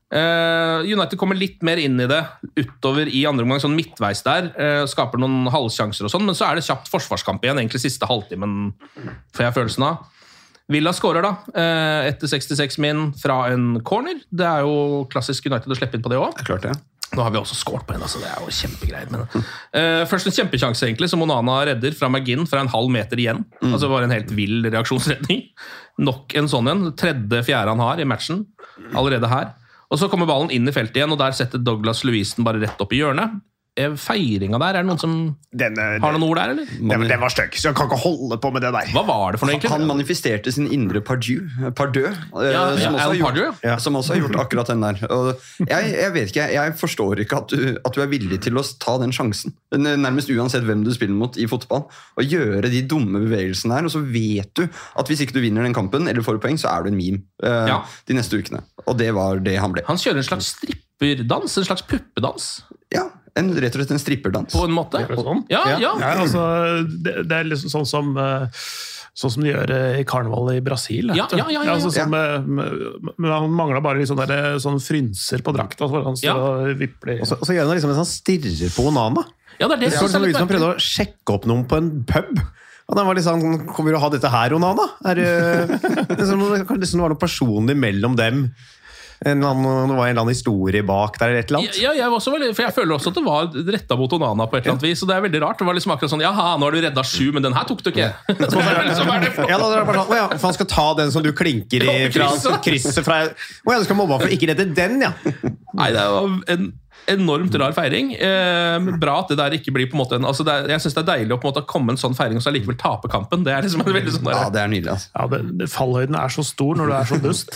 Uh, United kommer litt mer inn i det utover i andre omgang, sånn midtveis der, uh, skaper noen halvsjanser og sånn, men så er det kjapt forsvarskamp igjen, egentlig siste halvtimen, får jeg følelsen av. Villa skårer da, uh, etter sekstiseks min fra en corner. Det er jo klassisk United å slippe inn på det også. Klart det. Nå har vi også skåret på henne, altså det er jo kjempegreit. Men, uh, først en kjempekjanse egentlig, som Onana redder fra McGinn fra en halv meter igjen. Mm. Altså bare en helt vill reaksjonsredning. Nok en sånn en, tredje, fjerde han har i matchen, allerede her. Og så kommer ballen inn i feltet igjen, og der setter Douglas Luisen bare rett opp i hjørnet. Feiringa der, er det noen som den, har noen ord der, eller? Den, den var støkk, så jeg kan ikke holde på med det der. Hva var det for noe, egentlig? Han manifesterte sin indre Pardieu, Pardieu ja, som, ja, også har gjort, Pardieu. Ja. som også har gjort akkurat den der. Og jeg, jeg vet ikke, jeg forstår ikke at du, at du er villig til å ta den sjansen, nærmest uansett hvem du spiller mot i fotball, og gjøre de dumme bevegelsene der, og så vet du at hvis ikke du vinner den kampen, eller får poeng, så er du en meme uh, ja. de neste ukene. Og det var det han ble. Han kjører en slags stripperdans, en slags puppedans. Ja, en, rett og slett en stripperdans. På en måte. Sånn? Ja, ja. ja. ja altså, det, det er liksom sånn som, sånn som de gjør i karneval i Brasil. Ja, ja, ja, ja, altså, ja. Som, men han mangler bare liksom der, sånn frynser på drakta, så han står ja. og vipler. Og så, og så gjør han liksom en sånn stirrer på Onana. Ja, det er det. Det så sånn ut som han prøvde å sjekke opp noen på en pub. Og den var liksom, kommer du å ha dette her, Onana? Er, det liksom var noe personlig mellom dem. En annen, det var en eller annen historie bak der eller et eller annet. Ja, jeg, var også veldig, for jeg føler også at det var rettet mot Onana på et eller annet vis, og det er veldig rart. Det var liksom akkurat sånn, jaha, nå har du reddet sju, men den her tok du ikke. Ja. Så er det liksom, er det for? Ja, da er det bare sånn, å ja, for han skal ta den som du klinker i fra krysset fra, å ja, du skal mobbe for ikke redde den, ja. Nei, det var en enormt rar feiring. Eh, bra at det der ikke blir på en måte en, altså det er, jeg synes det er deilig å på en måte komme en sånn feiring og så likevel tape kampen. Det er liksom en veldig sånn der. Ja, det er nydelig. Altså. Ja, det, det, fallhøyden er så stor når du er så dust.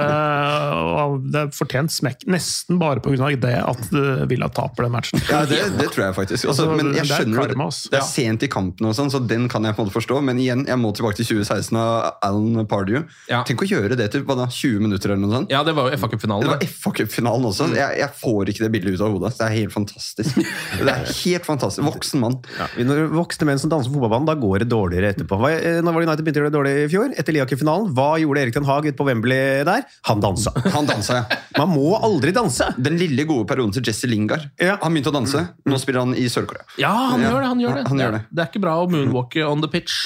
eh, og det er fortjent smekk nesten bare på grunn av det at Villa taper den matchen. Ja, det, det tror jeg faktisk. Altså, men jeg skjønner det, det er sent i kampen og sånn, så den kan jeg på en måte forstå. Men igjen, jeg må tilbake til tjue seksten og Alan Pardew. Ja. Tenk å gjøre det til hva da, tjue minutter eller noe sånt. Ja, det var jo F A Cup-finalen. Det var F A Cup-finalen også. Jeg, jeg får ikke det bildet ut av hodet. Det er helt fantastisk. Det er helt fantastisk. Voksen mann. Ja, når voksne menn som danser på fotballbanen, da går det dårligere etterpå. Hva, når var United begynte å gjøre det dårlig i fjor? Etter Liacup-finalen, hva gjorde Erik Ten Hag ute på Wembley der? Han dansa. Han dansa, ja. Man må aldri danse. Den lille gode perioden til Jesse Lingard. Ja. Han begynte å danse. Nå spiller han i Sør-Korea. Ja, han ja. gjør det. Han gjør det. Han gjør det. Det er ikke bra å moonwalke on the pitch.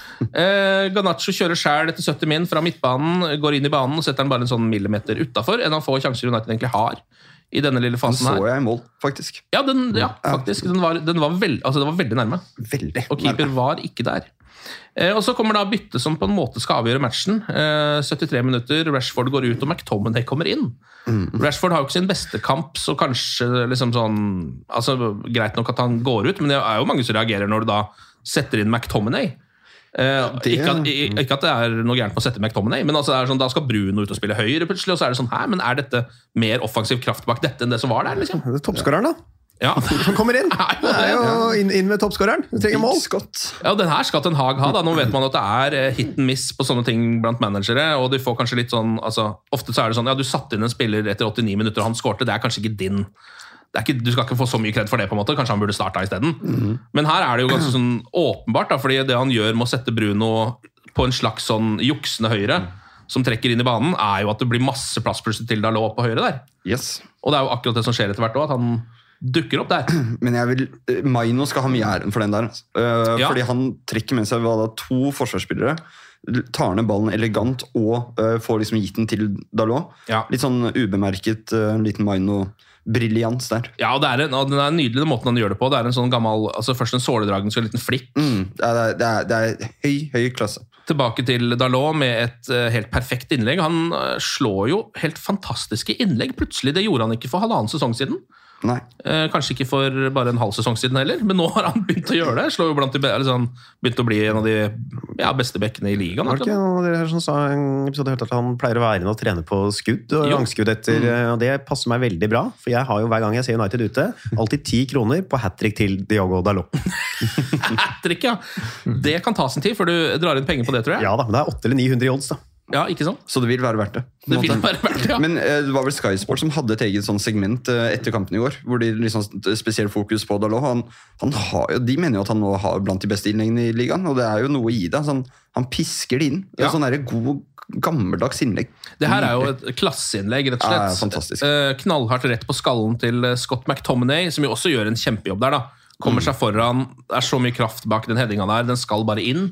Eh, Garnacho kjører selv etter sytti min fra midtbanen, går inn i banen og setter den bare en sånn millimeter utenfor enn han får sjanser United egentlig har i denne lille fasen her. Den så jeg i mål, faktisk. Ja, den, ja, faktisk. Den var, den var, veld, altså det var veldig nærme. Veldig og keeper nærme. var ikke der. Eh, og så kommer da bytte som på en måte skal avgjøre matchen. Eh, syttitre minutter, Rashford går ut og McTominay kommer inn. Mm. Rashford har jo ikke sin beste kamp, så kanskje liksom sånn, altså greit nok at han går ut, men det er jo mange som reagerer når du da setter inn McTominay. Uh, det... ikke, at, ikke at det er noe gærent med å sette McTominay, men altså det er sånn, da skal Bruno ut og spille høyre plutselig, og så er det sånn, hæ, men er dette mer offensiv kraft bak dette enn det som var der, liksom? Det er toppskåreren da. Ja. Han kommer inn. Det er jo inn, inn med toppskåreren. Du trenger mål. Ja, den her skal Ten Hag ha, da. Nå vet man at det er hit and miss på sånne ting blant managere, og de får kanskje litt sånn, altså, ofte så er det sånn, ja, du satte inn en spiller etter åttini minutter, og han skårte, det er kanskje ikke din. Det er ikke, du skal ikke få så mye kred for det, på en måte. Kanskje han burde starta i stedet. Mm. Men her er det jo ganske sånn åpenbart, da, fordi det han gjør med å sette Bruno på en slags sånn juksende høyre, som trekker inn i banen, er jo at det blir masse plass til Dalot på høyre der. Yes. Og det er jo akkurat det som skjer etter hvert også, at han dukker opp der. Men jeg vil, Maino skal ha mye æren for den der. Uh, ja. Fordi han trekker med seg da, to forsvarsspillere, tar ned ballen elegant og uh, får liksom gitt den til Dalot. Ja. Litt sånn ubemerket, uh, liten Maino briljans der. Ja, og det er en, og den er nydelig den måten han gjør det på. Det er en sånn gammel, altså først en såledragen, så en liten flikk. Mm, det, er, det, er, det er høy, høy klasse. Tilbake til Dalot med et uh, helt perfekt innlegg. Han uh, slår jo helt fantastiske innlegg. Plutselig, det gjorde han ikke for halvannen sesong siden. Nei. Eh, kanskje ikke for bare en halv sesong siden heller, men nå har han begynt å gjøre det. Slår jo blant de, eller sånn, begynt å bli en av de ja, beste bekkene i ligaen. Var det ikke noen av dere som sa en episode hørte at han pleier å være inne og trene på skudd og langskudd etter, mm. og det passer meg veldig bra, for jeg har jo hver gang jeg ser United ute, alltid ti kroner på hat-trick til Diogo Dalot. Hat-trick, ja. Det kan ta sin tid før du drar inn penger på det, tror jeg. Ja da, men det er åtte eller ni hundre i odds da. Ja, ikke sant? Så det vil være verdt det. Det vil være verdt det, ja. Men uh, det var vel Sky Sport som hadde et eget sånn segment uh, etter kampen i går, hvor de liksom spesielt fokus på Dalot. Han, han har, de mener jo at han nå har blant de beste innleggene i ligaen, og det er jo noe i det. Sånn, han pisker det inn. Det er ja. Sånn der god, gammeldags innlegg. Det her er jo et klasseinnlegg, rett og slett. Ja, fantastisk. Uh, knallhardt rett på skallen til Scott McTominay, som jo også gjør en kjempejobb der, da. Kommer mm. seg foran, det er så mye kraft bak den headinga der, den skal bare inn.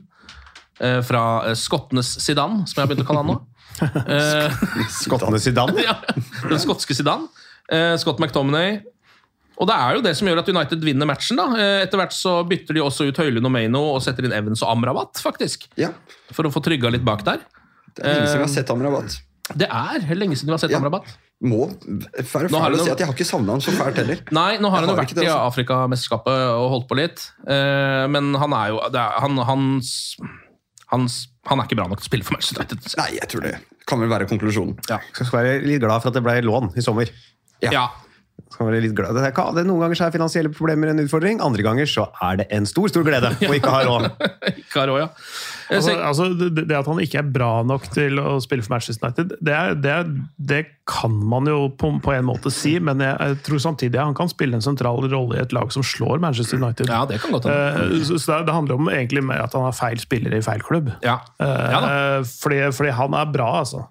Uh, fra uh, skottenes Zidane, som jeg har begynt å kalle han nå. uh, Skottenes Zidane? Ja, den skotske Zidane. Uh, Scott McTominay Og det er jo det som gjør at United vinner matchen da. Etter hvert så bytter de også ut Høylund og Maino og setter inn Evans og Amrabat, faktisk. Ja. For å få trygga litt bak der. Det er lenge siden vi har sett Amrabat. Det er lenge siden vi har sett ja. Amrabat. Må være fæl å si at jeg har ikke savnet han så fælt heller. Nei, nå har jeg han jo vært det, i Afrikamesterskapet og holdt på litt. Men han er jo... Det er, han, hans, hans, han er ikke bra nok til å spille for Manchester United. Nei, jeg tror det kan vel være konklusjonen. Ja. Jeg skal være litt glad for at det ble lån i sommer. Ja. ja. Skal være litt glad. Det er, det noen ganger så er finansielle problemer en utfordring, andre ganger så er det en stor, stor glede å ikke ha råd. Ikke ha råd, ja. Altså, altså, det, det at han ikke er bra nok til å spille for Manchester United, det, er, det, er, det kan man jo på, på en måte si, men jeg, jeg tror samtidig at han kan spille en sentral rolle i et lag som slår Manchester United. Ja, det kan godt uh, så, så det, det handler om egentlig mer at han har feil spillere i feil klubb. Ja. Ja, uh, fordi, fordi han er bra, altså.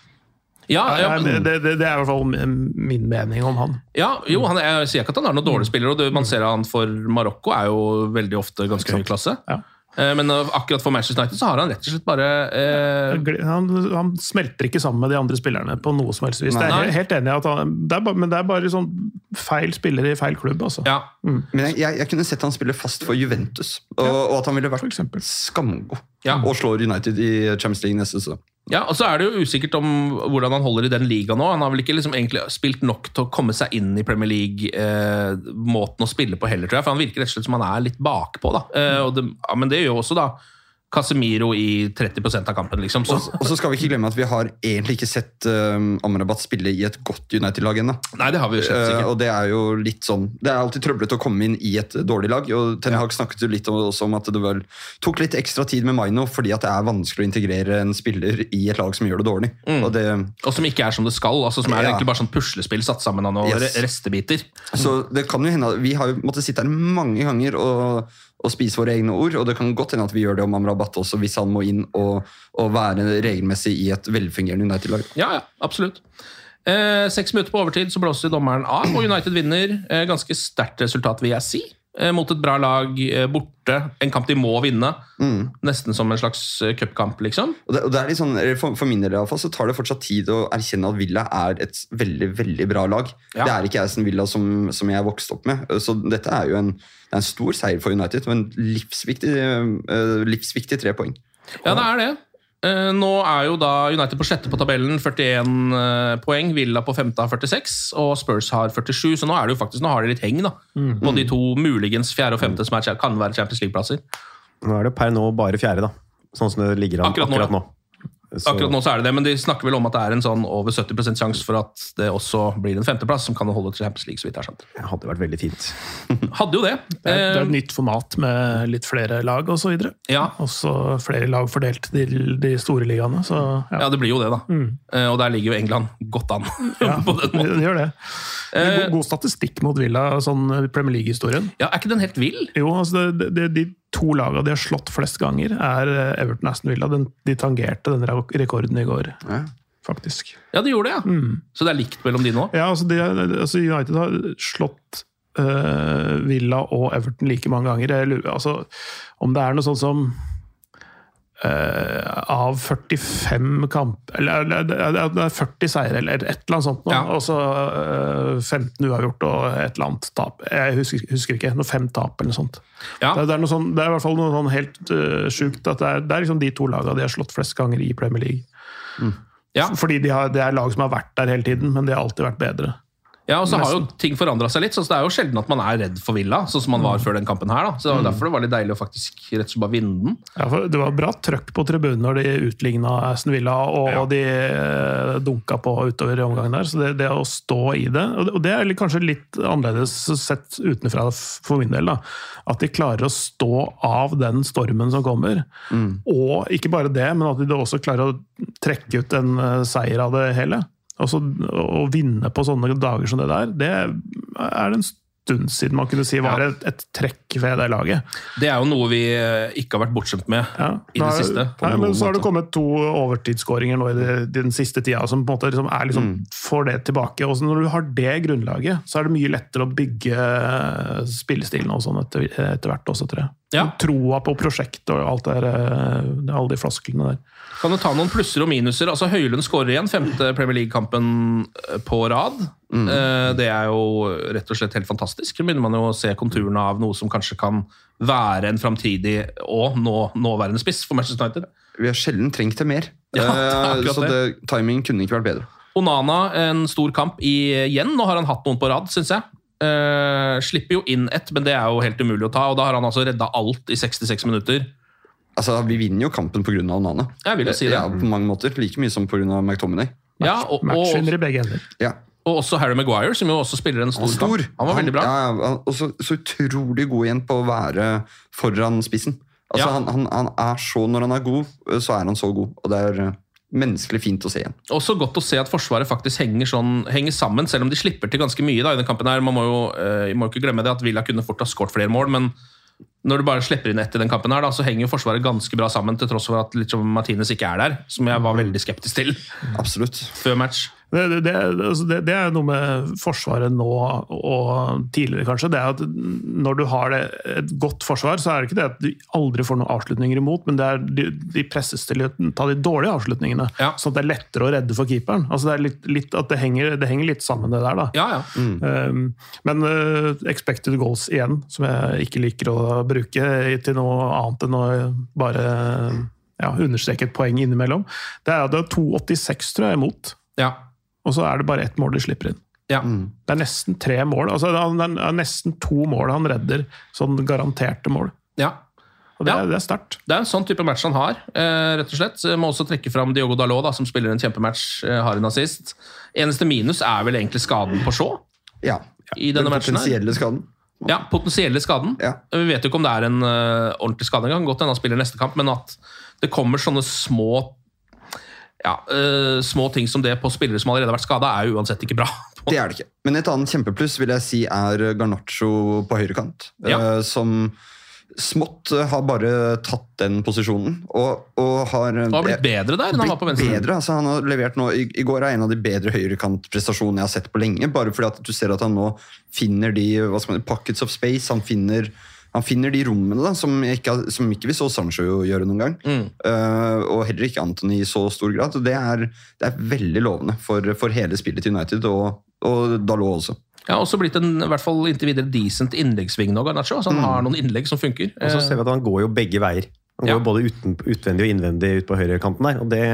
Ja, ja, men... det, det, det er i hvert fall min mening om han. Ja, jo, han, jeg sier ikke at han er noen dårlig spiller, og det man ser han for Marokko er jo veldig ofte ganske høy klasse. Ja. Men akkurat for Manchester United så har han rett og slett bare eh... han, han smelter ikke sammen med de andre spillerne på noe som helst vis. Det er helt enig i at han, det er bare, men det er bare sånn feil spillere i feil klubb, altså. Ja. Mm. Men jeg, jeg, jeg kunne sett han spille fast for Juventus, og, ja. og at han ville vært skamgod ja. og slår United i Champions League neste sesong. Ja, og så er det jo usikkert om hvordan han holder i den ligaen nå. Han har vel ikke liksom egentlig spilt nok til å komme seg inn i Premier League-måten eh, å spille på heller, tror jeg. For han virker rett og slett som han er litt bakpå, da. Eh, og det, ja, men det gjør jo også da Casemiro i tretti prosent av kampen, liksom. Så. Og, og så skal vi ikke glemme at vi har egentlig ikke sett um, Amrabat spille i et godt United-lag ennå. Nei, det har vi jo sett sikkert. Uh, og det er jo litt sånn, det er alltid trøblet å komme inn i et dårlig lag, og Ten Hag snakket jo litt om, også om at det vel tok litt ekstra tid med Maino, fordi at det er vanskelig å integrere en spiller i et lag som gjør det dårlig. Mm. Og, det, og som ikke er som det skal, altså som er ja. egentlig bare sånn puslespill satt sammen av noen yes. restebiter. Så det kan jo hende, vi har jo måttet sitte her mange ganger og og spise våre egne ord, og det kan godt hende at vi gjør det om Amrabat også, hvis han må inn og, og være regelmessig i et velfungerende United-lag. Ja, ja, absolutt. Eh, seks minutter på overtid så blåser dommeren av, og United vinner. Eh, ganske sterkt resultat, vil jeg si. Eh, mot et bra lag eh, borte. En kamp de må vinne. Mm. Nesten som en slags cupkamp, liksom. Og det, og det er litt sånn, for, for min del i hvert fall, så tar det fortsatt tid å erkjenne at Villa er et veldig, veldig bra lag. Ja. Det er ikke Aston Villa som, som jeg vokste opp med. Så dette er jo en, det er en stor seier for United, og en livsviktig, uh, livsviktig tre poeng. Ja, det er det. Nå er jo da United på sjette på tabellen, førtien poeng, Villa på femte av førtiseks, og Spurs har førtisju, så nå er det jo faktisk, nå har de litt heng da, mm. på de to muligens fjerde og femte som er, kan være Champions League-plasser. Nå er det per nå bare fjerde da, sånn som det ligger an akkurat nå. Akkurat nå. Så... Akkurat nå så er det det, men de snakker vel om at det er en sånn over sytti prosent sjanse for at det også blir en femteplass som kan holde til Champions League, så vidt jeg har skjønt. Det hadde vært veldig fint. Hadde jo det. Det er, det er et nytt format med litt flere lag og så videre. Ja. Også flere lag fordelt til de store ligaene. Så, ja. ja, det blir jo det da. Mm. Og der ligger jo England godt an ja, på den måten. Det gjør det. Det er god, god statistikk mot Villa, sånn Premier League-historien. Ja, er ikke den helt vill? Jo, altså det, det, de to lagene de har slått flest ganger er Everton Aston Villa. Den, de tangerte den rekorden i går, ja. faktisk. Ja, de gjorde det, ja. Mm. Så det er likt mellom de nå? Ja, altså, de, altså United har slått uh, Villa og Everton like mange ganger. Jeg lurer, altså, om det er noe sånt som Uh, av førtifem kamp eller det er førti seier eller et eller annet sånt nå, ja. Og så uh, femten uavgjort og et eller annet tap, jeg husker, husker ikke, noe fem tap eller noe sånt ja. det, det, er noe sånn, det er i hvert fall noe sånn helt uh, sjukt at det er, det er liksom de to lagene de har slått flest ganger i Premier League mm. ja. Fordi de har, det er lag som har vært der hele tiden, men de har alltid vært bedre. Ja, og så har jo ting forandret seg litt, så det er jo sjelden at man er redd for Villa, sånn som man var før den kampen her da. Så det var derfor det var litt deilig å faktisk rett og slett bare vinne den. Ja, for det var bra trøkk på tribunen når de utlignet Aston Villa, og ja. de dunka på utover i omgangen der, så det, det å stå i det, og det er kanskje litt annerledes sett utenfra for min del da, at de klarer å stå av den stormen som kommer, mm. og ikke bare det, men at de også klarer å trekke ut en seier av det hele. Altså, å vinne på sånne dager som det der, det er det en stund siden man kunne si var ja. et, et trekk ved det laget. Det er jo noe vi ikke har vært bortskjemt med ja. i det siste. Nei, men så har det kommet to overtidsskåringer nå i, det, i den siste tida, som på en måte liksom er liksom, mm. får det tilbake. Og når du har det grunnlaget, så er det mye lettere å bygge spillestilen og sånn etter, etter hvert også, tror jeg. Ja. Troa på prosjekt og alt der, alle de flosklene der. Kan du ta noen plusser og minuser? Altså Høylund skårer igjen, femte Premier League-kampen på rad. Mm. Det er jo rett og slett helt fantastisk. Så begynner man jo å se konturene av noe som kanskje kan være en fremtidig og nå, nåværende spiss for Manchester United. Vi har sjelden trengt det mer. Ja, det så det, timing kunne ikke vært bedre. Onana, en stor kamp igjen. Nå har han hatt noen på rad, synes jeg. Uh, slipper jo inn ett, men det er jo helt umulig å ta, og da har han altså reddet alt i sekstiseks minutter. Altså, vi vinner jo kampen på grunn av Onana. Jeg vil jo si det. Ja, på mange måter, like mye som på grunn av McTominay. Ja, og, Matchvinner i begge ender. Ja. Og også Harry Maguire, som jo også spiller en stor, stor. kamp. Han var han, veldig bra. Ja, og så, så utrolig god igjen på å være foran spissen. Altså, Ja. han, han, han er så, når han er god, så er han så god, og det er menneskelig fint å se igjen. Også godt å se at forsvaret faktisk henger, sånn, henger sammen, selv om de slipper til ganske mye da, i den kampen her. Man må jo, eh, må jo ikke glemme det at Villa kunne fort ha skåret flere mål, men når du bare slipper inn ett i den kampen her, da, så henger jo forsvaret ganske bra sammen, til tross for at liksom, Martinez ikke er der, som jeg var veldig skeptisk til. Absolutt. Før match. Det, det, altså det, det er noe med forsvaret nå og tidligere kanskje, det er at når du har det, et godt forsvar, så er det ikke det at du aldri får noen avslutninger imot, men det er, de, de presses til å ta de dårlige avslutningene, Ja. sånn at det er lettere å redde for keeperen. Altså det er litt, litt at det henger, det henger litt sammen det der da. Ja, ja. Mm. Um, men uh, expected goals igjen, som jeg ikke liker å bruke til noe annet enn å bare ja, understreke et poeng innimellom, det er at det er to åttiseks tror jeg imot. Ja. Og så er det bare ett mål de slipper inn. Ja. Det er nesten tre mål. Altså, det er nesten to mål han redder, sånn garanterte mål. Ja. Og det, Ja. er, det er sterkt. Det er en sånn type match han har, eh, rett og slett. Jeg må også trekke fram Diogo Dalot, da, som spiller en kjempematch, eh, har en assist. Eneste minus er vel egentlig skaden på Shaw Ja. i denne Den matchen her. potensielle skaden. Ja, potensielle skaden. Ja. Vi vet jo ikke om det er en uh, ordentlig skade engang, godt hende han spiller neste kamp, men at det kommer sånne små ja, uh, små ting som det på spillere som allerede har vært skadet, er jo uansett ikke bra. Det er det ikke. Men et annet kjempepluss vil jeg si er Garnacho på høyre kant, Ja. eh, som smått eh, har bare tatt den posisjonen, og, og har, Han har blitt bedre der enn han var på venstre. Bedre, altså han har levert nå, i, I går er en av de bedre høyrekantprestasjonene jeg har sett på lenge, bare fordi at du ser at han nå finner de hva skal man, pockets of space, han finner, han finner de rommene da, som, ikke, som ikke vi så Sancho gjøre noen gang, Mm. uh, og heller ikke Antony i så stor grad. Det er, det er veldig lovende for, for hele spillet til United, og, og Dalot også. Ja, også blitt en i hvert fall inntil videre decent innleggsving nå, Garnacho. Så han har noen innlegg som funker. Og så ser vi at han går jo begge veier. Han Ja. går både uten, utvendig og innvendig ut på høyrekanten der, og det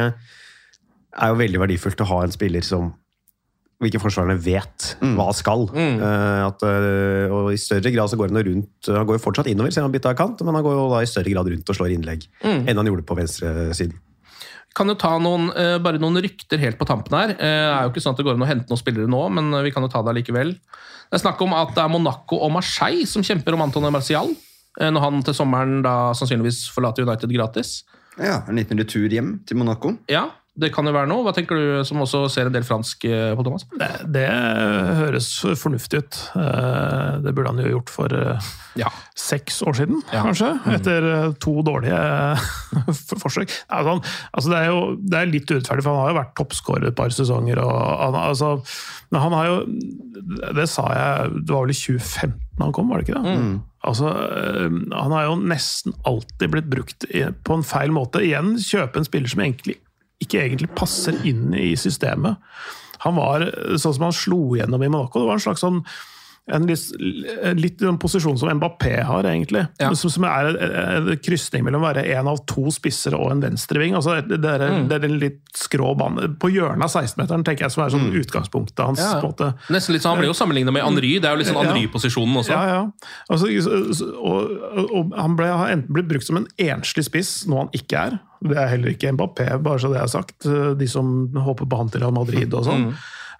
er jo veldig verdifullt å ha en spiller som ikke forsvarerne vet Mm. hva skal. Mm. Eh, at, eh, og i større grad så går han rundt, han går jo fortsatt innover, selv om han bytter kant, men han går jo da i større grad rundt og slår innlegg, Mm. enn han gjorde på venstre siden. Kan jo ta noen, eh, bare noen rykter helt på tampen her. Eh, Det er jo ikke sånn at det går an å hente noen spillere nå, men eh, vi kan jo ta det likevel. Det er snakk om at det er Monaco og Marseille som kjemper om Antoine Martial, eh, når han til sommeren da sannsynligvis forlater United gratis. Ja, en liten retur hjem til Monaco. Ja, det kan jo være noe. Hva tenker du, som også ser en del fransk eh, på Thomas? Det, det høres fornuftig ut. Eh, Det burde han jo gjort for eh, Ja. seks år siden, Ja. kanskje. Etter eh, to dårlige forsøk. Altså, han, altså det, er jo, det er litt urettferdig, for han har jo vært toppskårer et par sesonger. Og han, altså, men han har jo Det sa jeg, det var vel i tjue femten han kom, var det ikke det? Mm. Altså, øh, han har jo nesten alltid blitt brukt i- på en feil måte. Igjen, kjøpe en spiller som egentlig, ikke egentlig passer inn i systemet. Han var, sånn som han slo gjennom i Monaco, det var en slags sånn en litt, litt den posisjon som Mbappé har, egentlig. Ja. Som, som er en krysning mellom å være en av to spisser og en venstreving. Altså, det, er, Mm. det er en litt skrå bane. På hjørnet av seksten-meteren, tenker jeg, som er sånn utgangspunktet hans. Ja, ja. På en måte. Nesten litt sånn, Han blir jo sammenlignet med Henry. Det er jo litt sånn Ja. Henry-posisjonen også. Ja, ja. Altså, så- så- og, og han ble, har enten blitt brukt som en enslig spiss, noe han ikke er. Det er heller ikke Mbappé, bare så det er sagt. De som håper på han til Real Madrid og sånn.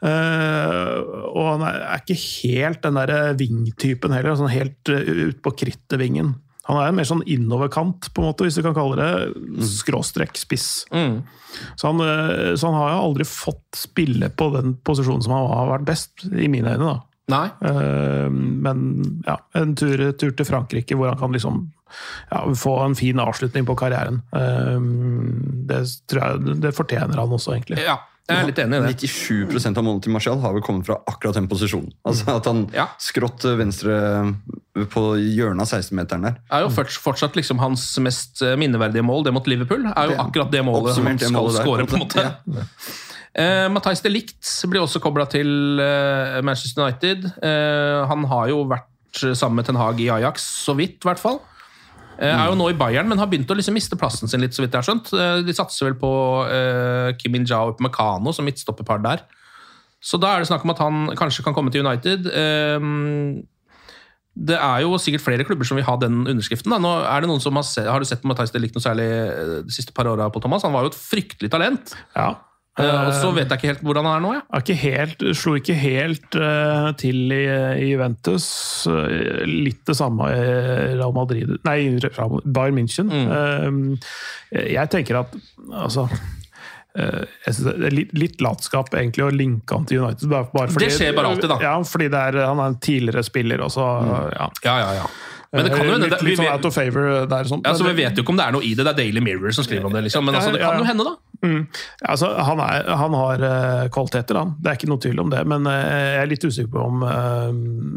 Uh, og han er, er ikke helt den der ving-typen heller, sånn helt uh, ut på krittet-vingen. Han er en mer sånn innoverkant, på en måte, hvis du kan kalle det, skråstrekk spiss. Mm. Så, han, uh, så han har jo aldri fått spille på den posisjonen som han har vært best, i mine øyne, da. Nei. Uh, men ja, en tur, tur til Frankrike hvor han kan liksom ja, få en fin avslutning på karrieren. Uh, det tror jeg det fortjener han også, egentlig. Ja, jeg er litt enig i det. nittisju prosent av målene til Martial har vel kommet fra akkurat den posisjonen. Altså at han Ja. skrått venstre, på hjørnet av seksten-meteren der. Er jo fortsatt liksom hans mest minneverdige mål, det mot Liverpool, er jo det, akkurat det målet han skal målet skåre på en måte. Ja. Uh, Matthijs de Ligt blir også koblet til uh, Manchester United. Uh, han har jo vært sammen med Ten Hag i Ajax, så vidt i hvert fall. Uh, er jo nå i Bayern, men har begynt å liksom miste plassen sin litt, så vidt jeg har skjønt. Uh, de satser vel på uh, Kim Min-jae og Upamecano som midtstopperpar der. Så da er det snakk om at han kanskje kan komme til United. Uh, det er jo sikkert flere klubber som vil ha den underskriften. Da. Nå er det noen som har, sett, har du sett på Matthijs de Ligt noe særlig de siste par årene på Thomas? Han var jo et fryktelig talent. Ja. Uh, og så vet jeg ikke helt hvordan han er nå, ja. Ikke helt, slo ikke helt uh, til i, i Juventus. Uh, litt det samme i Real Madrid. Nei, Bayern München. Mm. Uh, jeg tenker at altså, uh, jeg synes det er litt, litt latskap egentlig å linke han til United. Bare fordi, det skjer bare alltid, da. Ja, fordi det er, han er en tidligere spiller. Og så, mm. ja. ja, ja, ja. Men det kan jo hende litt, litt sånn out of favor der. Sånn. Ja, så vi vet jo ikke om det er noe i det. Det er Daily Mirror som skriver om det, liksom. Men altså, det kan jo hende, da. Mm. Altså, han, er, han har uh, kvaliteter, han. Det er ikke noe tvil om det. Men uh, jeg er litt usikker på om uh,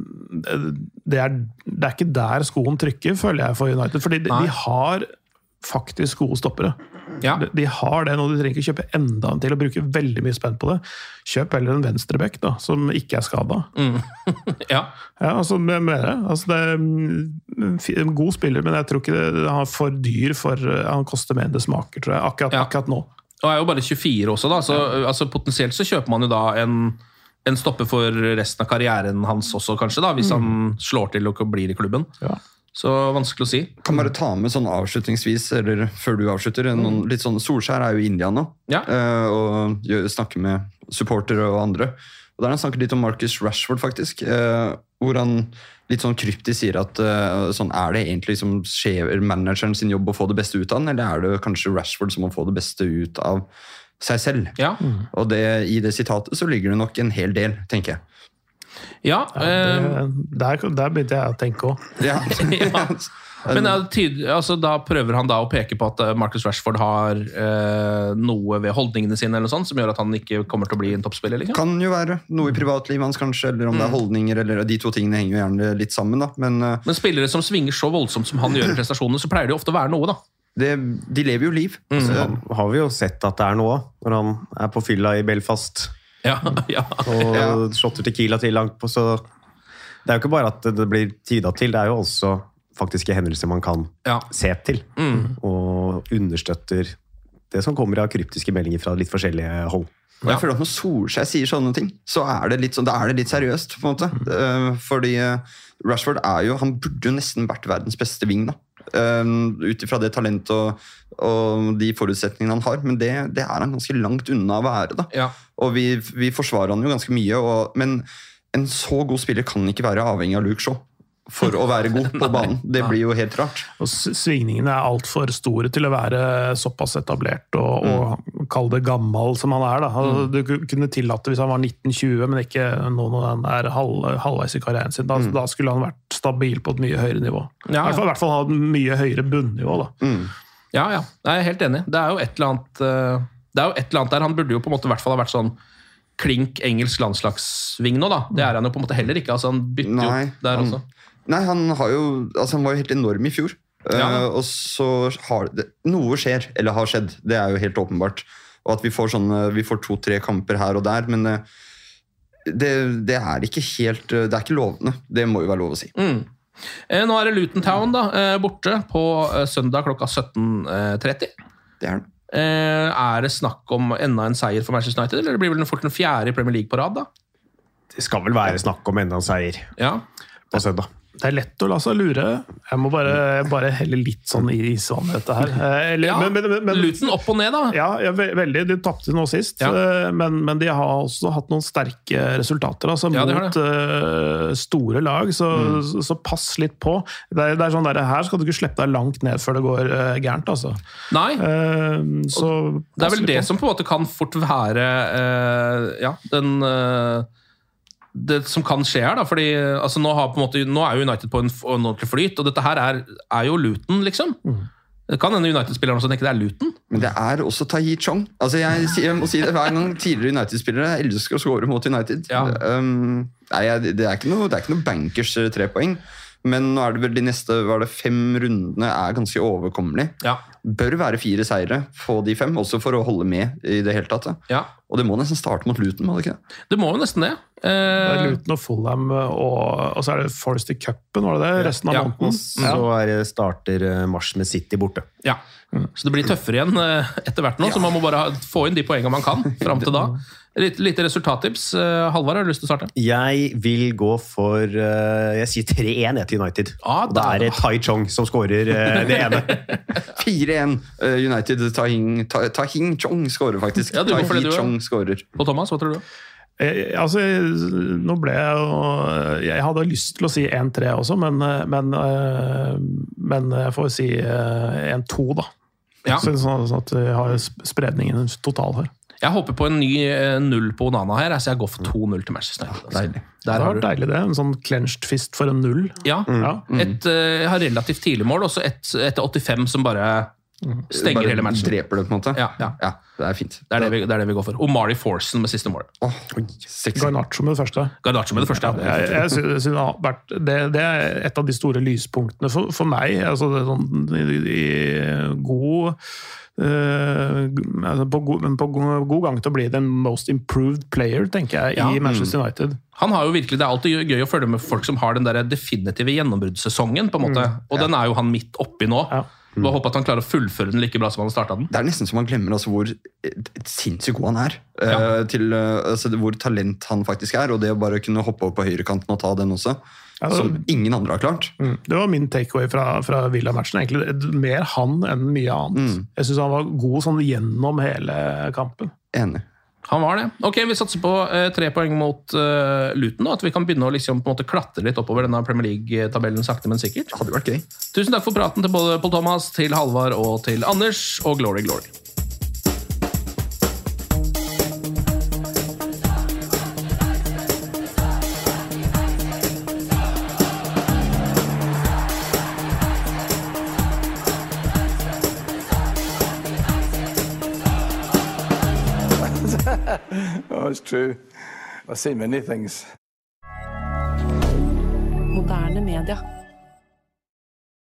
det, er, det er ikke der skoen trykker, føler jeg, for United. Fordi de, de har faktisk gode stoppere. Ja. De, de har det nå, de trenger ikke kjøpe enda en til og bruke veldig mye spent på det. Kjøp heller en venstrebekk da, som ikke er skadet. Mm. ja. Ja, altså, med det. Altså, det er en god spiller, men jeg tror ikke det, han er for dyr for, han koster mer enn det smaker, tror jeg, akkurat, ja. akkurat nå. Og er jo bare tjuefire også da, så ja. altså, potensielt så kjøper man jo da en, en stopper for resten av karrieren hans også kanskje da, hvis mm. han slår til og blir i klubben. Ja. Så vanskelig å si. Kan bare ta med sånn avslutningsvis, eller før du avslutter, noen, litt sånn Solskjær er jo i India nå, ja. og snakker med supportere og andre. Og der han snakker litt om Marcus Rashford faktisk, hvor han litt sånn kryptisk sier at sånn, er det egentlig liksom skjer manageren sin jobb å få det beste ut av han, eller er det kanskje Rashford som må få det beste ut av seg selv? Ja. Mm. Og det, i det sitatet så ligger det nok en hel del, tenker jeg. Ja, ja det, der, der begynte jeg å tenke også. Ja. ja. Men tydelig, altså, da prøver han da å peke på at Marcus Rashford har eh, noe ved holdningene sine eller noe sånt, som gjør at han ikke kommer til å bli en toppspiller. Liksom. Kan jo være noe i privatlivet hans kanskje, eller om mm. det er holdninger, eller de to tingene henger jo gjerne litt sammen. Da. Men, uh, Men spillere som svinger så voldsomt som han gjør i prestasjonene, så pleier det jo ofte å være noe da. Det, de lever jo liv. Mm. Så har vi jo sett at det er noe, når han er på fylla i Belfast. Ja, ja. Og ja. shotter tequila til langt på, så det er jo ikke bare at det blir tida til, det er jo også faktiske hendelser man kan ja. se til, mm. og understøtter det som kommer av kryptiske meldinger fra litt forskjellige hold. Og jeg føler at når Solskjær sier sånne ting, så er det litt, sånn, da er det litt seriøst, på en måte. Mm. Fordi Rashford er jo, han burde jo nesten vært verdens beste ving, da. Um, utifra det talent og, og de forutsetningene han har, men det, det er han ganske langt unna å være da. Ja. Og vi, vi forsvarer han jo ganske mye, og, men en så god spiller kan ikke være avhengig av Luke Shaw for å være god på banen. Det blir jo helt rart. Og svingningene er alt for store til å være såpass etablert og, mm. og kalle det gammel som han er da. Altså, du kunne tillate hvis han var nitten tjue, men ikke nå når han er halv, halvveis i karrieren sin. Da, mm. da skulle han vært stabil på et mye høyere nivå. Ja, ja. I hvert fall ha et mye høyere bunnivå da. Mm. Ja, ja. Jeg er helt enig. Det er jo et eller annet, det er jo et eller annet der. Han burde jo på en måte i hvert fall ha vært sånn klink engelsk landslagsving nå da. Det er han jo på en måte heller ikke. Altså, han bytter Nei, jo der han, også. Nei, han, har jo, altså, han var jo helt enorm i fjor. Ja. Uh, og så har det, noe skjer, eller har skjedd. Det er jo helt åpenbart. Og at vi får, sånne, vi får to-tre kamper her og der, men uh, det, det er ikke helt, uh, det er ikke lovende. Det må jo være lov å si. Mm. Eh, nå er det Luton Town da, eh, borte på eh, søndag klokka sytten tretti. Det er det. Eh, er det snakk om enda en seier for Manchester United, eller det blir vel fort den fjerde i Premier League på rad da? Det skal vel være snakk om enda en seier ja. på søndag. Det er lett å la seg lure. Jeg må bare, bare helle litt sånn i isvannet dette her. Eller, ja, men, men, men, Luton opp og ned da. Ja, ja veldig. De tappte nå sist. Ja. Men, men de har også hatt noen sterke resultater altså, ja, mot uh, store lag. Så, mm. så pass litt på. Det er, det er sånn der, her skal du ikke slippe deg langt ned før det går uh, gærent. Altså. Nei. Uh, så det er vel det på. Som på en måte kan fort være uh, ja, den... Uh, det som kan skje her da, fordi altså, nå, har på en måte, nå er jo United på en, en ordentlig flyt, og dette her er, er jo Luton, liksom. Mm. Det kan denne United-spilleren også tenke det er Luton. Men det er også Tahir Chong. Altså, jeg, jeg må si det hver gang tidligere United-spillere elsker å score mot United. Ja. Um, nei, det, er ikke noe, det er ikke noe bankers trepoeng. Men nå er det vel de neste var det fem rundene er ganske overkommelig. Ja. Bør være fire seire på de fem, også for å holde med i det hele tatt. Ja. Og det må nesten starte mot Luton, må det ikke det? Det må jo nesten det. Det er Luton og Fulham, og, og så er det Forest i cupen, var det det? Resten av Ja. måneden. Så er det starter mars med City borte. Ja. Så det blir tøffere igjen etter hvert nå, så man må bare få inn de poengene man kan frem til da. Litt, litt resultattips. Halvard, har du lyst til å starte? Jeg vil gå for jeg sier tre én til United. Ah, og det er det Tai Chong som skårer det ene. fire én United. Tahing, Ta, Tahing Chong skårer faktisk. Ja, du går for det, du, ja. Chong skårer. Og Thomas, hva tror du? Eh, altså, nå ble jeg jo Jeg hadde lyst til å si én tre også, men, men, eh, men jeg får si én to, da. Ja. Så, sånn at jeg har spredningen total her. Jeg håper på en ny null på Onana her, så jeg går for to null til Manchester United. Altså. Deilig. Det var deilig det, en sånn clenched fist for en null. Ja, Ja. et uh, har relativt tidlig mål, og så et etter åttifem som bare stenger Bare hele matchen. dreper det, på en måte. Ja, ja. Ja, det er fint. Det er det, vi, det er det vi går for. Omari Forsen med siste mål. Åh, sexy. Garnacho med det første. Garnacho med det første. Ja. Jeg, jeg synes, synes det, har vært, det, det er et av de store lyspunktene for, for meg. Altså det er sånn, i, i god, uh, altså på, god, på god gang til å bli den most improved player, tenker jeg, Ja. i Manchester United. Han har jo virkelig, Det er alltid gøy å følge med folk som har den der definitive gjennombruddssesongen, på en måte. Og den er jo han midt oppi nå. Ja. Bare håper at han klarer å fullføre den like bra som han startet den. Det er nesten som man glemmer altså, hvor sinnssykt god han er. Ja. eh, til uh, altså, Hvor talent han faktisk er. Og det å bare kunne hoppe over på høyrekanten og ta den også. Ja, som ingen andre har klart. Mm. Det var min takeaway fra, fra Villa-matchen. egentlig. Mer han enn mye annet. Mm. Jeg synes han var god sånn gjennom hele kampen. Enig. Han var det. Ok, Vi satser på eh, tre poeng mot eh, Luton, og at vi kan begynne å liksom, på en måte klatre litt oppover denne Premier League-tabellen sakte, men sikkert. Det hadde vært gøy. Tusen takk for praten til både Paul Thomas, til Halvard og til Anders, og glory, glory. Oh, it's true. I've seen many things. Moderne media.